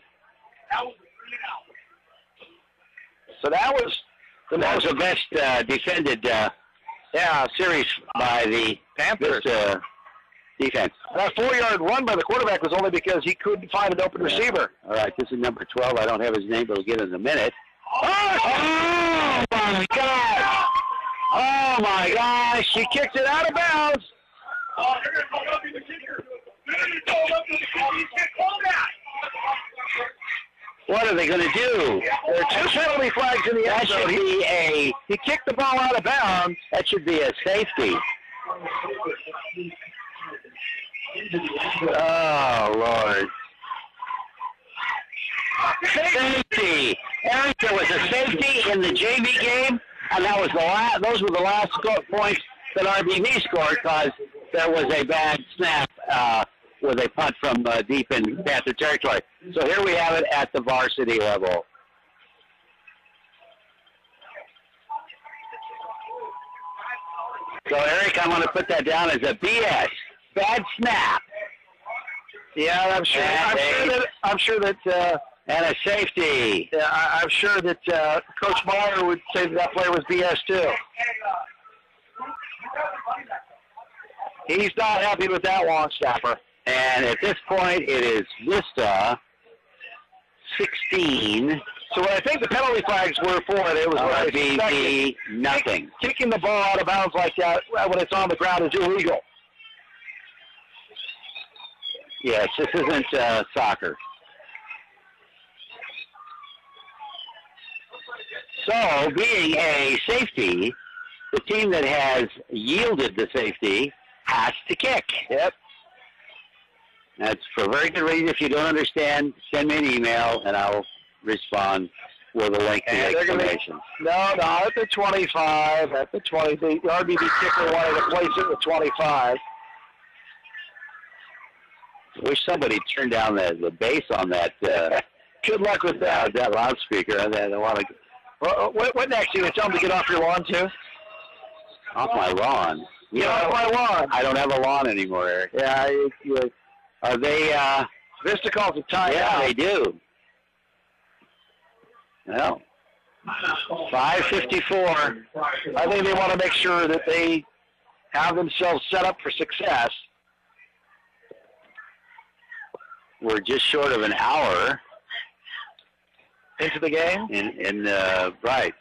So that was the best defended series by the Panthers defense. That 4-yard run by the quarterback was only because he couldn't find an open receiver. All right, this is number 12. I don't have his name, but we'll get it in a minute. Oh my gosh! Oh my gosh! He kicked it out of bounds. What are they going to do? There are 2 penalty flags in the end zone. That should be He kicked the ball out of bounds. That should be a safety. Oh, Lord. Safety. Eric, there was a safety in the JV game, and that was those were the last points that RBV scored because there was a bad snap with a punt from deep in Panther territory. So here we have it at the varsity level. So, Eric, I'm going to put that down as a BS. Bad snap. Yeah, I'm sure that and a safety. Yeah, I'm sure that Coach Meyer would say that play was BS too. He's not happy with that long snapper. And at this point, it is Vista 16. So what I think the penalty flags were for it was RBV nothing. Kicking the ball out of bounds like that when it's on the ground is illegal. Yes, this isn't soccer. So, being a safety, the team that has yielded the safety has to kick. Yep. That's for a very good reason. If you don't understand, send me an email, and I'll respond with a link to the explanation. No, at the 25. At the 20. The RBV kicker wanted to place it at 25. I wish somebody turned down the bass on that. Good luck with that. That loudspeaker. I want to. What next? You tell them to get off your lawn too? Off my lawn? Get off my lawn. I don't have a lawn anymore, Eric. Yeah, are they? Vista calls it time. Yeah, they do. Well, 5:54. I think they want to make sure that they have themselves set up for success. We're just short of an hour into the game. Right.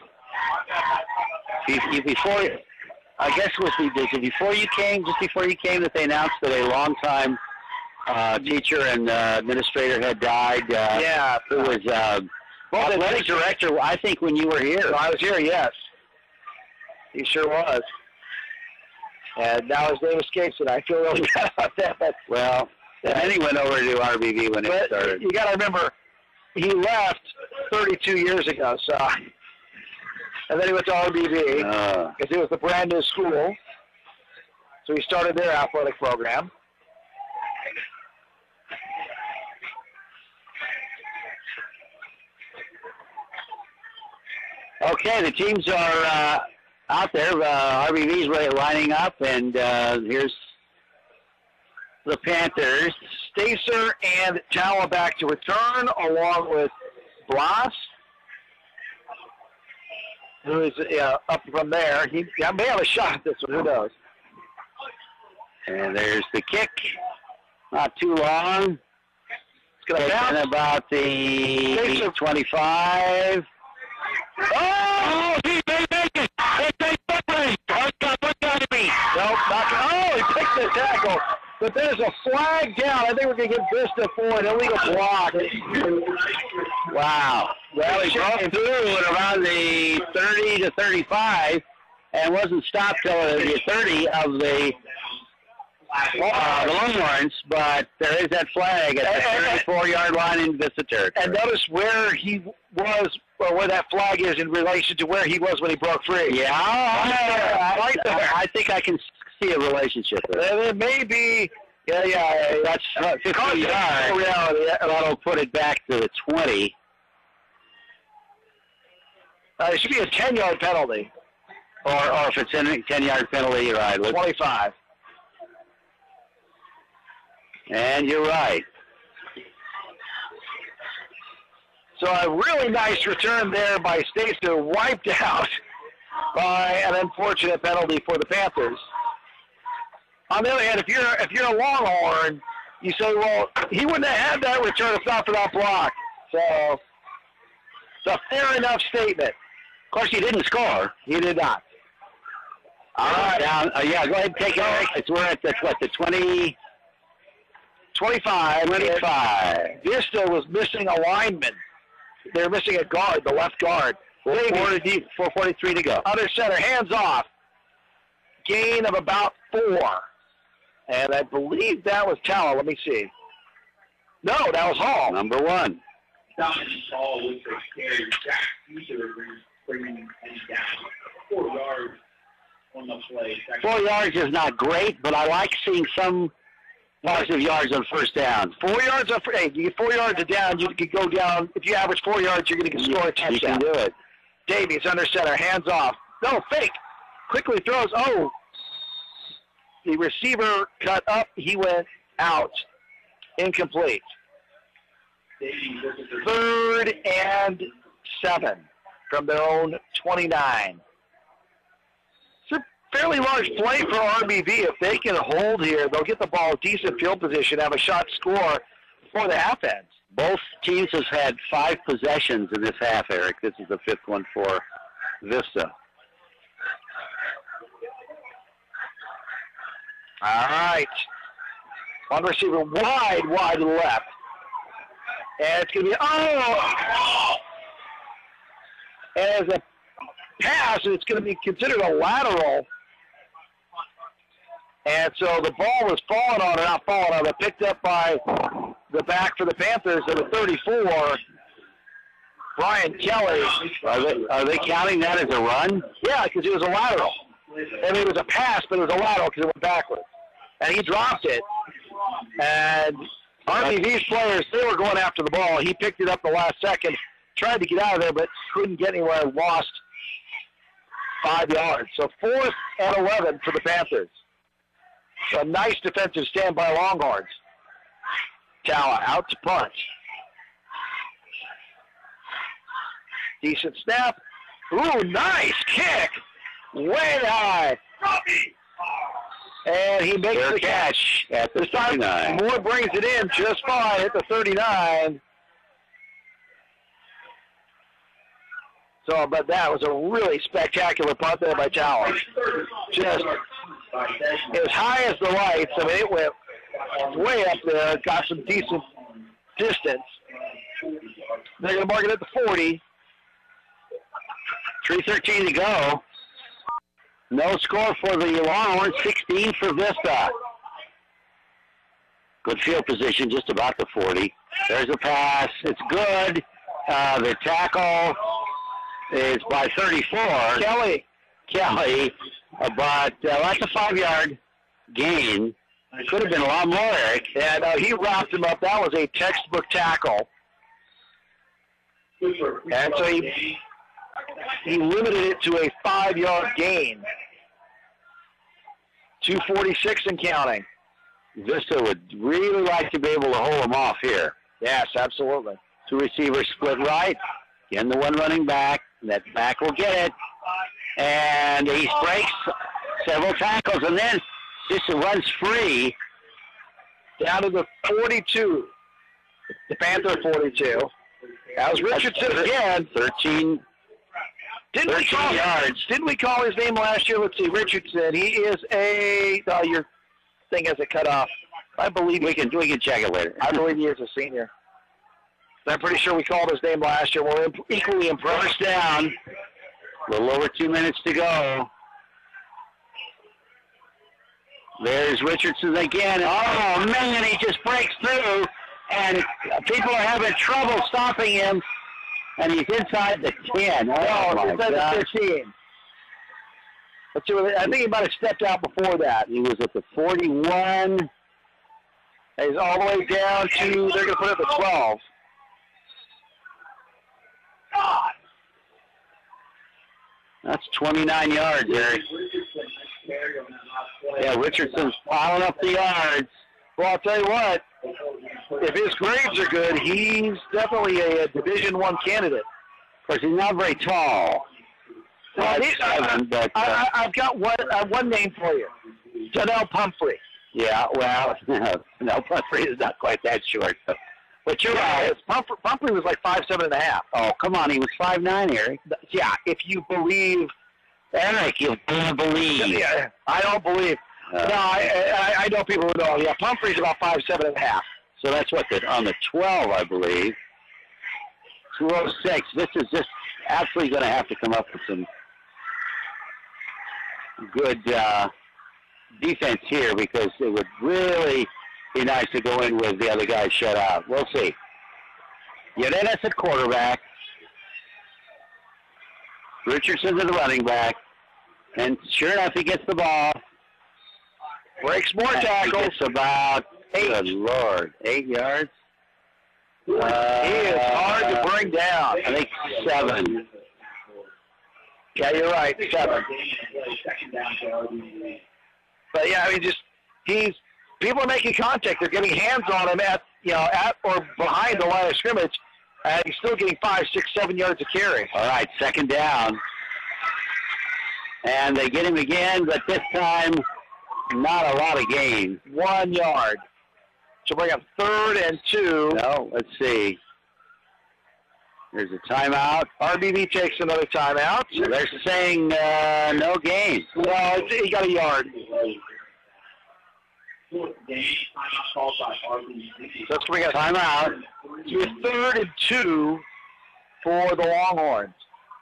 Before, I guess was it before you came? Just before you came, that they announced that a longtime teacher and administrator had died. Yeah, who was athletic director. I think when you were here. I was here. Yes, he sure was. And now his name escapes it. I feel really bad about that. But well. And then he went over to RBV when it started. You got to remember, he left 32 years ago. So, and then he went to RBV because it was the brand new school. So he started their athletic program. Okay, the teams are out there. RBV's lining up, and here's the Panthers. Stacer and Tala back to return, along with Blas, who is up from there. He may have a shot at this one. Who knows? And there's the kick. Not too long. It's going to bounce about the 25. Oh, he may make it. It's a foot race. Look out at me. Nope, he picked the tackle. But there's a flag down. I think we're going to give Vista for an illegal block. Wow. Well, he broke through at around the 30 to 35 and wasn't stopped till the 30 of the Longhorns, but there is that flag at the 34-yard line in Vista territory. And notice where he was, or where that flag is in relation to where he was when he broke free. Yeah, right there. I think I can see a relationship there. There may be, that's 50 yards. Reality. That'll put it back to the 20. It should be a 10-yard penalty. Or if it's a 10-yard penalty, you're right. 25. And you're right. So a really nice return there by Stacer, wiped out by an unfortunate penalty for the Panthers. On the other hand, if you're a Longhorn, you say, well, he wouldn't have had that return if not for that block. So it's a fair enough statement. Of course, he didn't score. He did not. All right. Down. Go ahead and take it. We're at the 20. 25. Vista was missing a lineman. They were missing a guard, the left guard. 4:43 to go. Other center, hands off. Gain of about 4. And I believe that was Tala. Let me see. No, that was Hall. Number 1. Dominic Hall with the carry. Jack Caesar bringing him down 4 yards on the play. 4 yards is not great, but I like seeing some positive yards on first down. 4 yards on hey, you get 4 yards down, you can go down. If you average 4 yards, you're going to score a touchdown. You can do it. Davies under center, hands off. No, fake. Quickly throws. Oh, the receiver cut up. He went out. Incomplete. 3rd and 7 from their own 29. Fairly large play for RBV. If they can hold here, they'll get the ball decent field position, have a shot score before the half ends. Both teams have had 5 possessions in this half, Eric. This is the 5th one for Vista. All right. One receiver wide to the left. And it's going to be, and as a pass, it's going to be considered a lateral. And so the ball was falling on, or not falling on, but picked up by the back for the Panthers at the 34, Brian Kelly. Are they counting that as a run? Yeah, because it was a lateral. I mean, it was a pass, but it was a lateral because it went backwards. And he dropped it. And RBV's players, they were going after the ball. He picked it up the last second, tried to get out of there, but couldn't get anywhere, lost 5 yards. So 4th and 11 for the Panthers. So a nice defensive stand by Longhorns. Tala out to punt. Decent snap. Ooh, nice kick. Way high. And he makes the catch. At the 39. Moore brings it in just fine at the 39. So, but that was a really spectacular punt there by Tala. Just as high as the lights. I mean, it went way up there, got some decent distance. They're going to mark it at the 40. 3:13 to go. No score for the Longhorns, 16 for Vista. Good field position, just about the 40. There's a pass. It's good. The tackle is by 34. Kelly, but that's a 5-yard gain. Could have been a lot more, Eric. Yeah, no, he wrapped him up. That was a textbook tackle. And so he he limited it to a 5-yard gain. 2:46 and counting. Vista would really like to be able to hold him off here. Yes, absolutely. Two receivers split right. Again, the one running back. That back will get it. And he breaks several tackles, and then just runs free. Down to the 42. The Panther 42. That was Richardson again. 13 yards. Didn't we call his name last year? Let's see, Richardson. He is a... Oh, your thing has it cut off. I believe we can check it later. I believe he is a senior. I'm pretty sure we called his name last year. We're equally impressed. First down. A little over 2 minutes to go. There's Richardson again. Oh, man, he just breaks through, and people are having trouble stopping him, and he's inside the 10. Oh, my inside the 15. Let's see, I think he might have stepped out before that. He was at the 41. He's all the way down to, they're going to put it at the 12. That's 29 yards, Eric. Yeah, Richardson's piling up the yards. Well, I'll tell you what, if his grades are good, he's definitely a Division I candidate. Of course, he's not very tall. Well, I've got one name for you. Janelle Pumphrey. Yeah, well, no, Pumphrey is not quite that short. But you're right. Pumphrey was like 5'7.5". Oh, come on, he was 5'9", Eric. Yeah, if you believe. Eric, you don't believe. Yeah, I don't believe. No, I know people who know. Yeah, Pumphrey's about 5'7.5". So that's what, on the 12, I believe. 206. This is just absolutely going to have to come up with some good defense here, because it would really be nice to go in with the other guys shut out. We'll see. Yadenas at quarterback. Richardson to the running back. And sure enough, he gets the ball. Breaks more tackles. It's about 8. Good Lord. 8 yards? He is hard to bring down. I think 7. Yeah, you're right. 7. But yeah, I mean, people are making contact. They're getting hands on him at or behind the line of scrimmage, and he's still getting 5, 6, 7 yards of carry. All right, second down. And they get him again, but this time, not a lot of gain. 1 yard. So bring up 3rd and 2. No, let's see. There's a timeout. RBB takes another timeout. So they're saying no gain. Well, he got a yard. So let's bring up timeout. So it's 3rd and 2 for the Longhorns.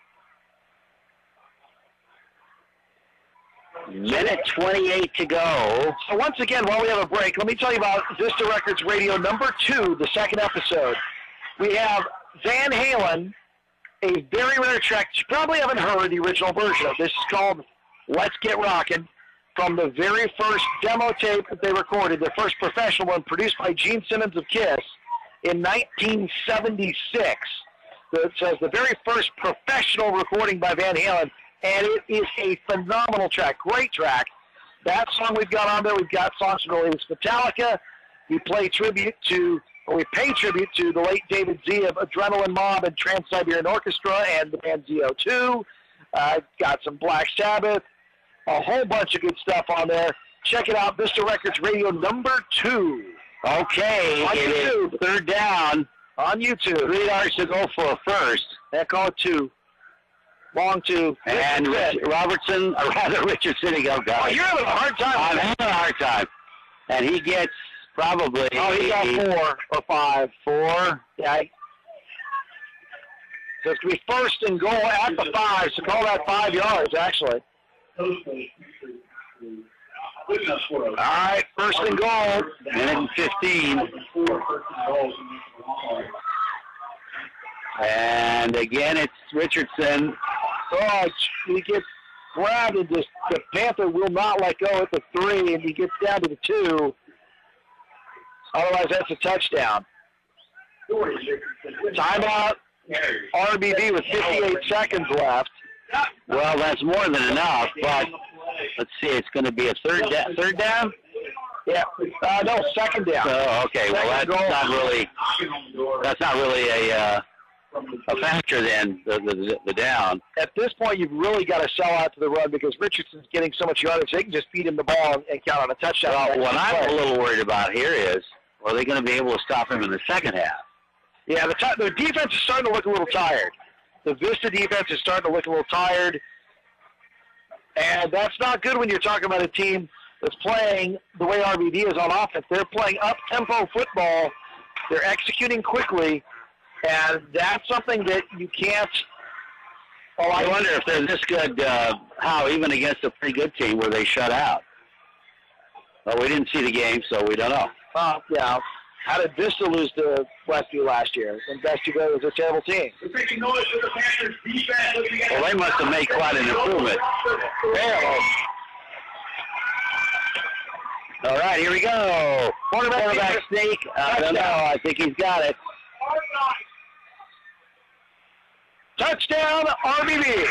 Minute 28 to go. So once again, while we have a break, let me tell you about Vista Records Radio number 2, the second episode. We have Van Halen, a very rare track. You probably haven't heard the original version of. This is called Let's Get Rockin', from the very first demo tape that they recorded, the first professional one, produced by Gene Simmons of KISS in 1976. It says the very first professional recording by Van Halen, and it is a phenomenal track, great track. That song we've got on there, we've got songs from the latest Metallica. We pay tribute to the late David Z of Adrenaline Mob and Trans-Siberian Orchestra and the band ZO2. Got some Black Sabbath, a whole bunch of good stuff on there. Check it out, Vista Records Radio number 2. Okay, on YouTube. 3rd down. On YouTube. 3 yards to go for a first. They call it 2. Long 2. And Richardson, he goes, oh, you're having a hard time. I'm having a hard time. And he gets probably... Oh, he got 4 or 5. 4? Yeah. So it's going to be 1st and goal at the 5, so call that 5 yards, actually. All right, 1st and goal. Minute and 15. And again, it's Richardson. Oh, he gets grabbed, and the Panther will not let go at the 3, and he gets down to the 2. Otherwise, that's a touchdown. Timeout. carry. RBB with 58 seconds left. Well, that's more than enough, but let's see. It's going to be a third down? Yeah. No, second down. Oh, okay. Well, that's not really a factor then, the down. At this point, you've really got to sell out to the run because Richardson's getting so much yardage. They can just feed him the ball and count on a touchdown. Well, what I'm a little worried about here is, are they going to be able to stop him in the second half? Yeah, the defense is starting to look a little tired. The Vista defense is starting to look a little tired. And that's not good when you're talking about a team that's playing the way RBD is on offense. They're playing up-tempo football. They're executing quickly. And that's something that you can't. Well, I wonder if they're this good, how even against a pretty good team were they shut out? Well, we didn't see the game, so we don't know. Yeah. How did Vista lose to Westview last year? And Westview was a terrible team. We're making noise for the Panthers defense. Well, they must have made quite an improvement. Barely. All right, here we go. Quarterback sneak. I don't know. I think he's got it. Touchdown, RBB.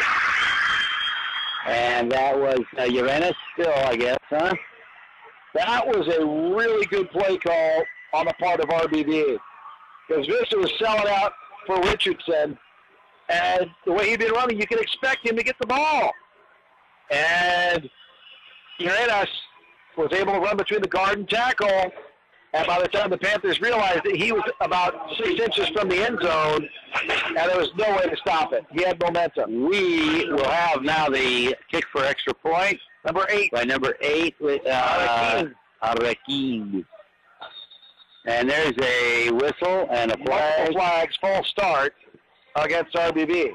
And that was Uranus still, I guess, huh? That was a really good play call on the part of RBB. Because Vista was selling out for Richardson. And the way he'd been running, you can expect him to get the ball. And Uranus was able to run between the guard and tackle. And by the time the Panthers realized that he was about 6 inches from the end zone, and there was no way to stop it. He had momentum. We will have now the kick for extra point. Number 8. By number 8 with Arakin. And there's a whistle and a flag. Multiple flags, false start against RBB.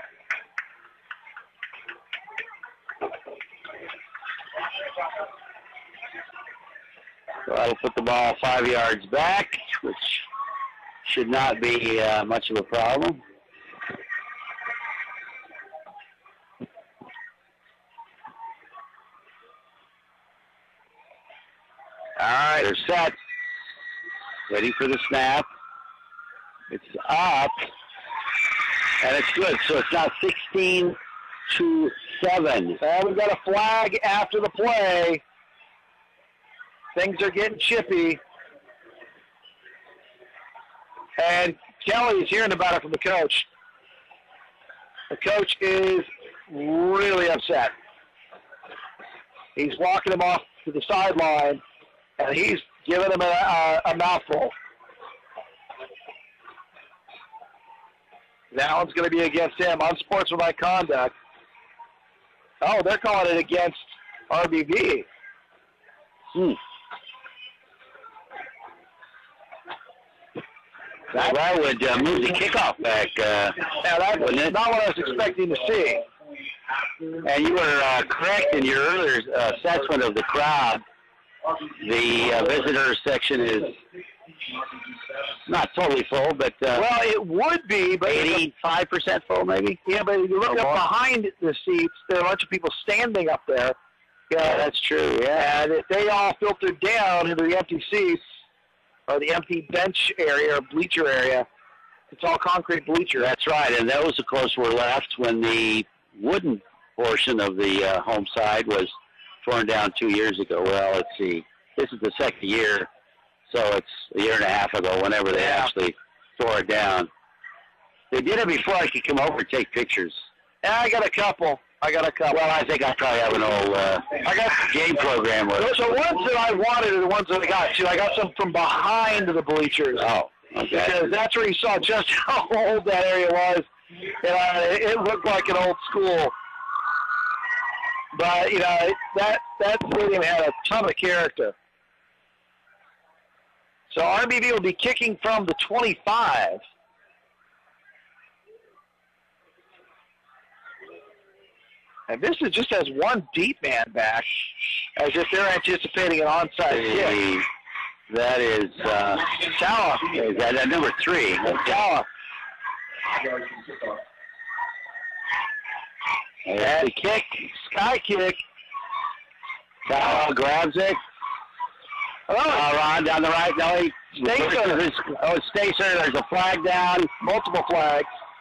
So that'll put the ball 5 yards back, which should not be much of a problem. All right, they're set. Waiting for the snap. It's up, and it's good. So it's now 16-7. And we've got a flag after the play. Things are getting chippy. And Kelly is hearing about it from the coach. The coach is really upset. He's walking him off to the sideline, and he's giving him a mouthful. That one's going to be against him, unsportsmanlike conduct. Oh, they're calling it against RBB. That would move the kickoff back. Yeah, that's not what I was expecting to see. And you were correct in your earlier assessment of the crowd. The visitor section is not totally full, but well, it would be, but 85% full, maybe. Yeah, but if you look up behind the seats, there are a bunch of people standing up there. Yeah, that's true. Yeah, and they all filtered down into the empty seats or the empty bench area or bleacher area. It's all concrete bleacher. That's right, and those, of course, were left when the wooden portion of the home side was torn down 2 years ago. Well, let's see. This is the second year, so it's a year and a half ago whenever they actually tore it down. They did it before I could come over and take pictures. Yeah, I got a couple. Well, I think I probably have an old I got game program with the ones that I wanted are the ones that I got, too. I got some from behind the bleachers. Oh, okay. Because that's where you saw just how old that area was. And it looked like an old school. But, you know, that stadium had a ton of character. So RBB will be kicking from the 25. And this just has one deep man back, as if they're anticipating an onside kick. That is Tawa. Is that number 3? Tawa. And the kick, sky kick. Tawa grabs it. Ron down the right. No, he Stacer. Stacer. There's a flag down. Multiple flags.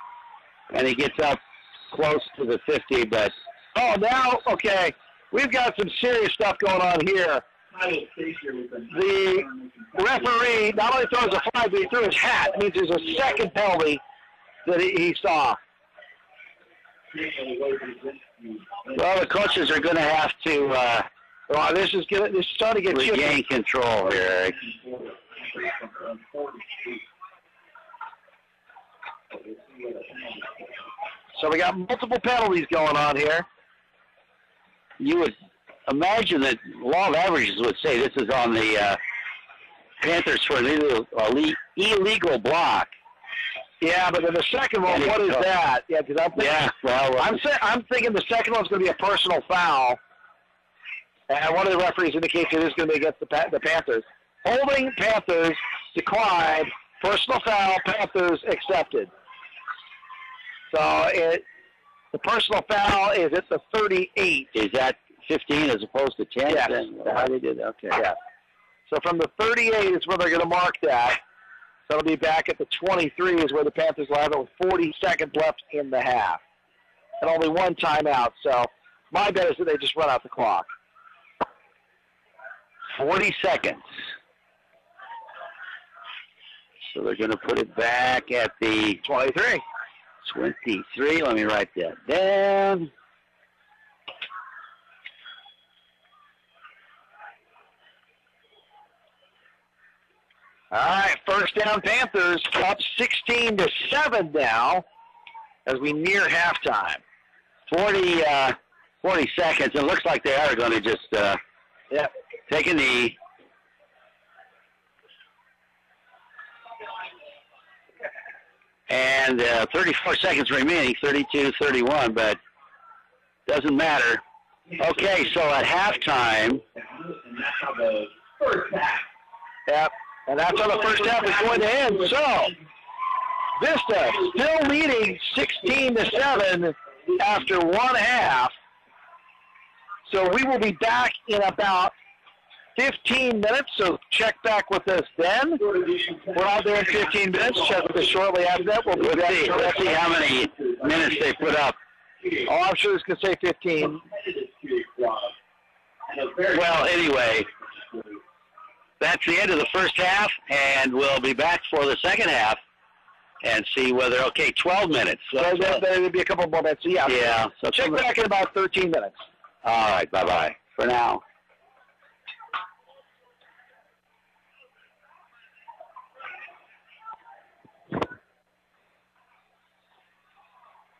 and he gets up close to the 50, but now, okay, we've got some serious stuff going on here. The referee not only throws a flag, but he threw his hat. It means there's a second penalty that he saw. well, the coaches are going to have to This is starting to get regain chippy. control here, Eric. So we got multiple penalties going on here. You would imagine that law of averages would say this is on the Panthers for an illegal block. Yeah, but then the second one, what is that? Yeah, because I'm thinking the second one's going to be a personal foul. And one of the referees indicates it is going to be against the Panthers. Holding, Panthers declined. Personal foul, Panthers accepted. So the personal foul is at the 38. Is that 15 as opposed to 10? Yes. How they did? Okay. Yeah. So from the 38 is where they're going to mark that. So it'll be back at the 23 is where the Panthers will have it with 40 seconds left in the half. And only one timeout. So my bet is that they just run out the clock. 40 seconds. So they're going to put it back at the 23. 23. Let me write that down. All right, first down Panthers up 16-7 now as we near halftime. 40 seconds. It looks like they are going to just take a knee. And 34 seconds remaining, 32-31, but doesn't matter. Okay, so at halftime. And that's how the first half. Yep, and that's how the first half is going to end. So, Vista still leading 16-7 after one half. So we will be back in about 15 minutes, so check back with us then. We're out there in 15 minutes. Check with us shortly after that. We'll be back. Let's see how many minutes they put up. Oh, I'm sure it's going to say 15. Well, anyway, that's the end of the first half, and we'll be back for the second half and see whether, 12 minutes. So there'll be a couple more minutes. So yeah. Yeah. So Check back in about 13 minutes. All right, bye-bye for now.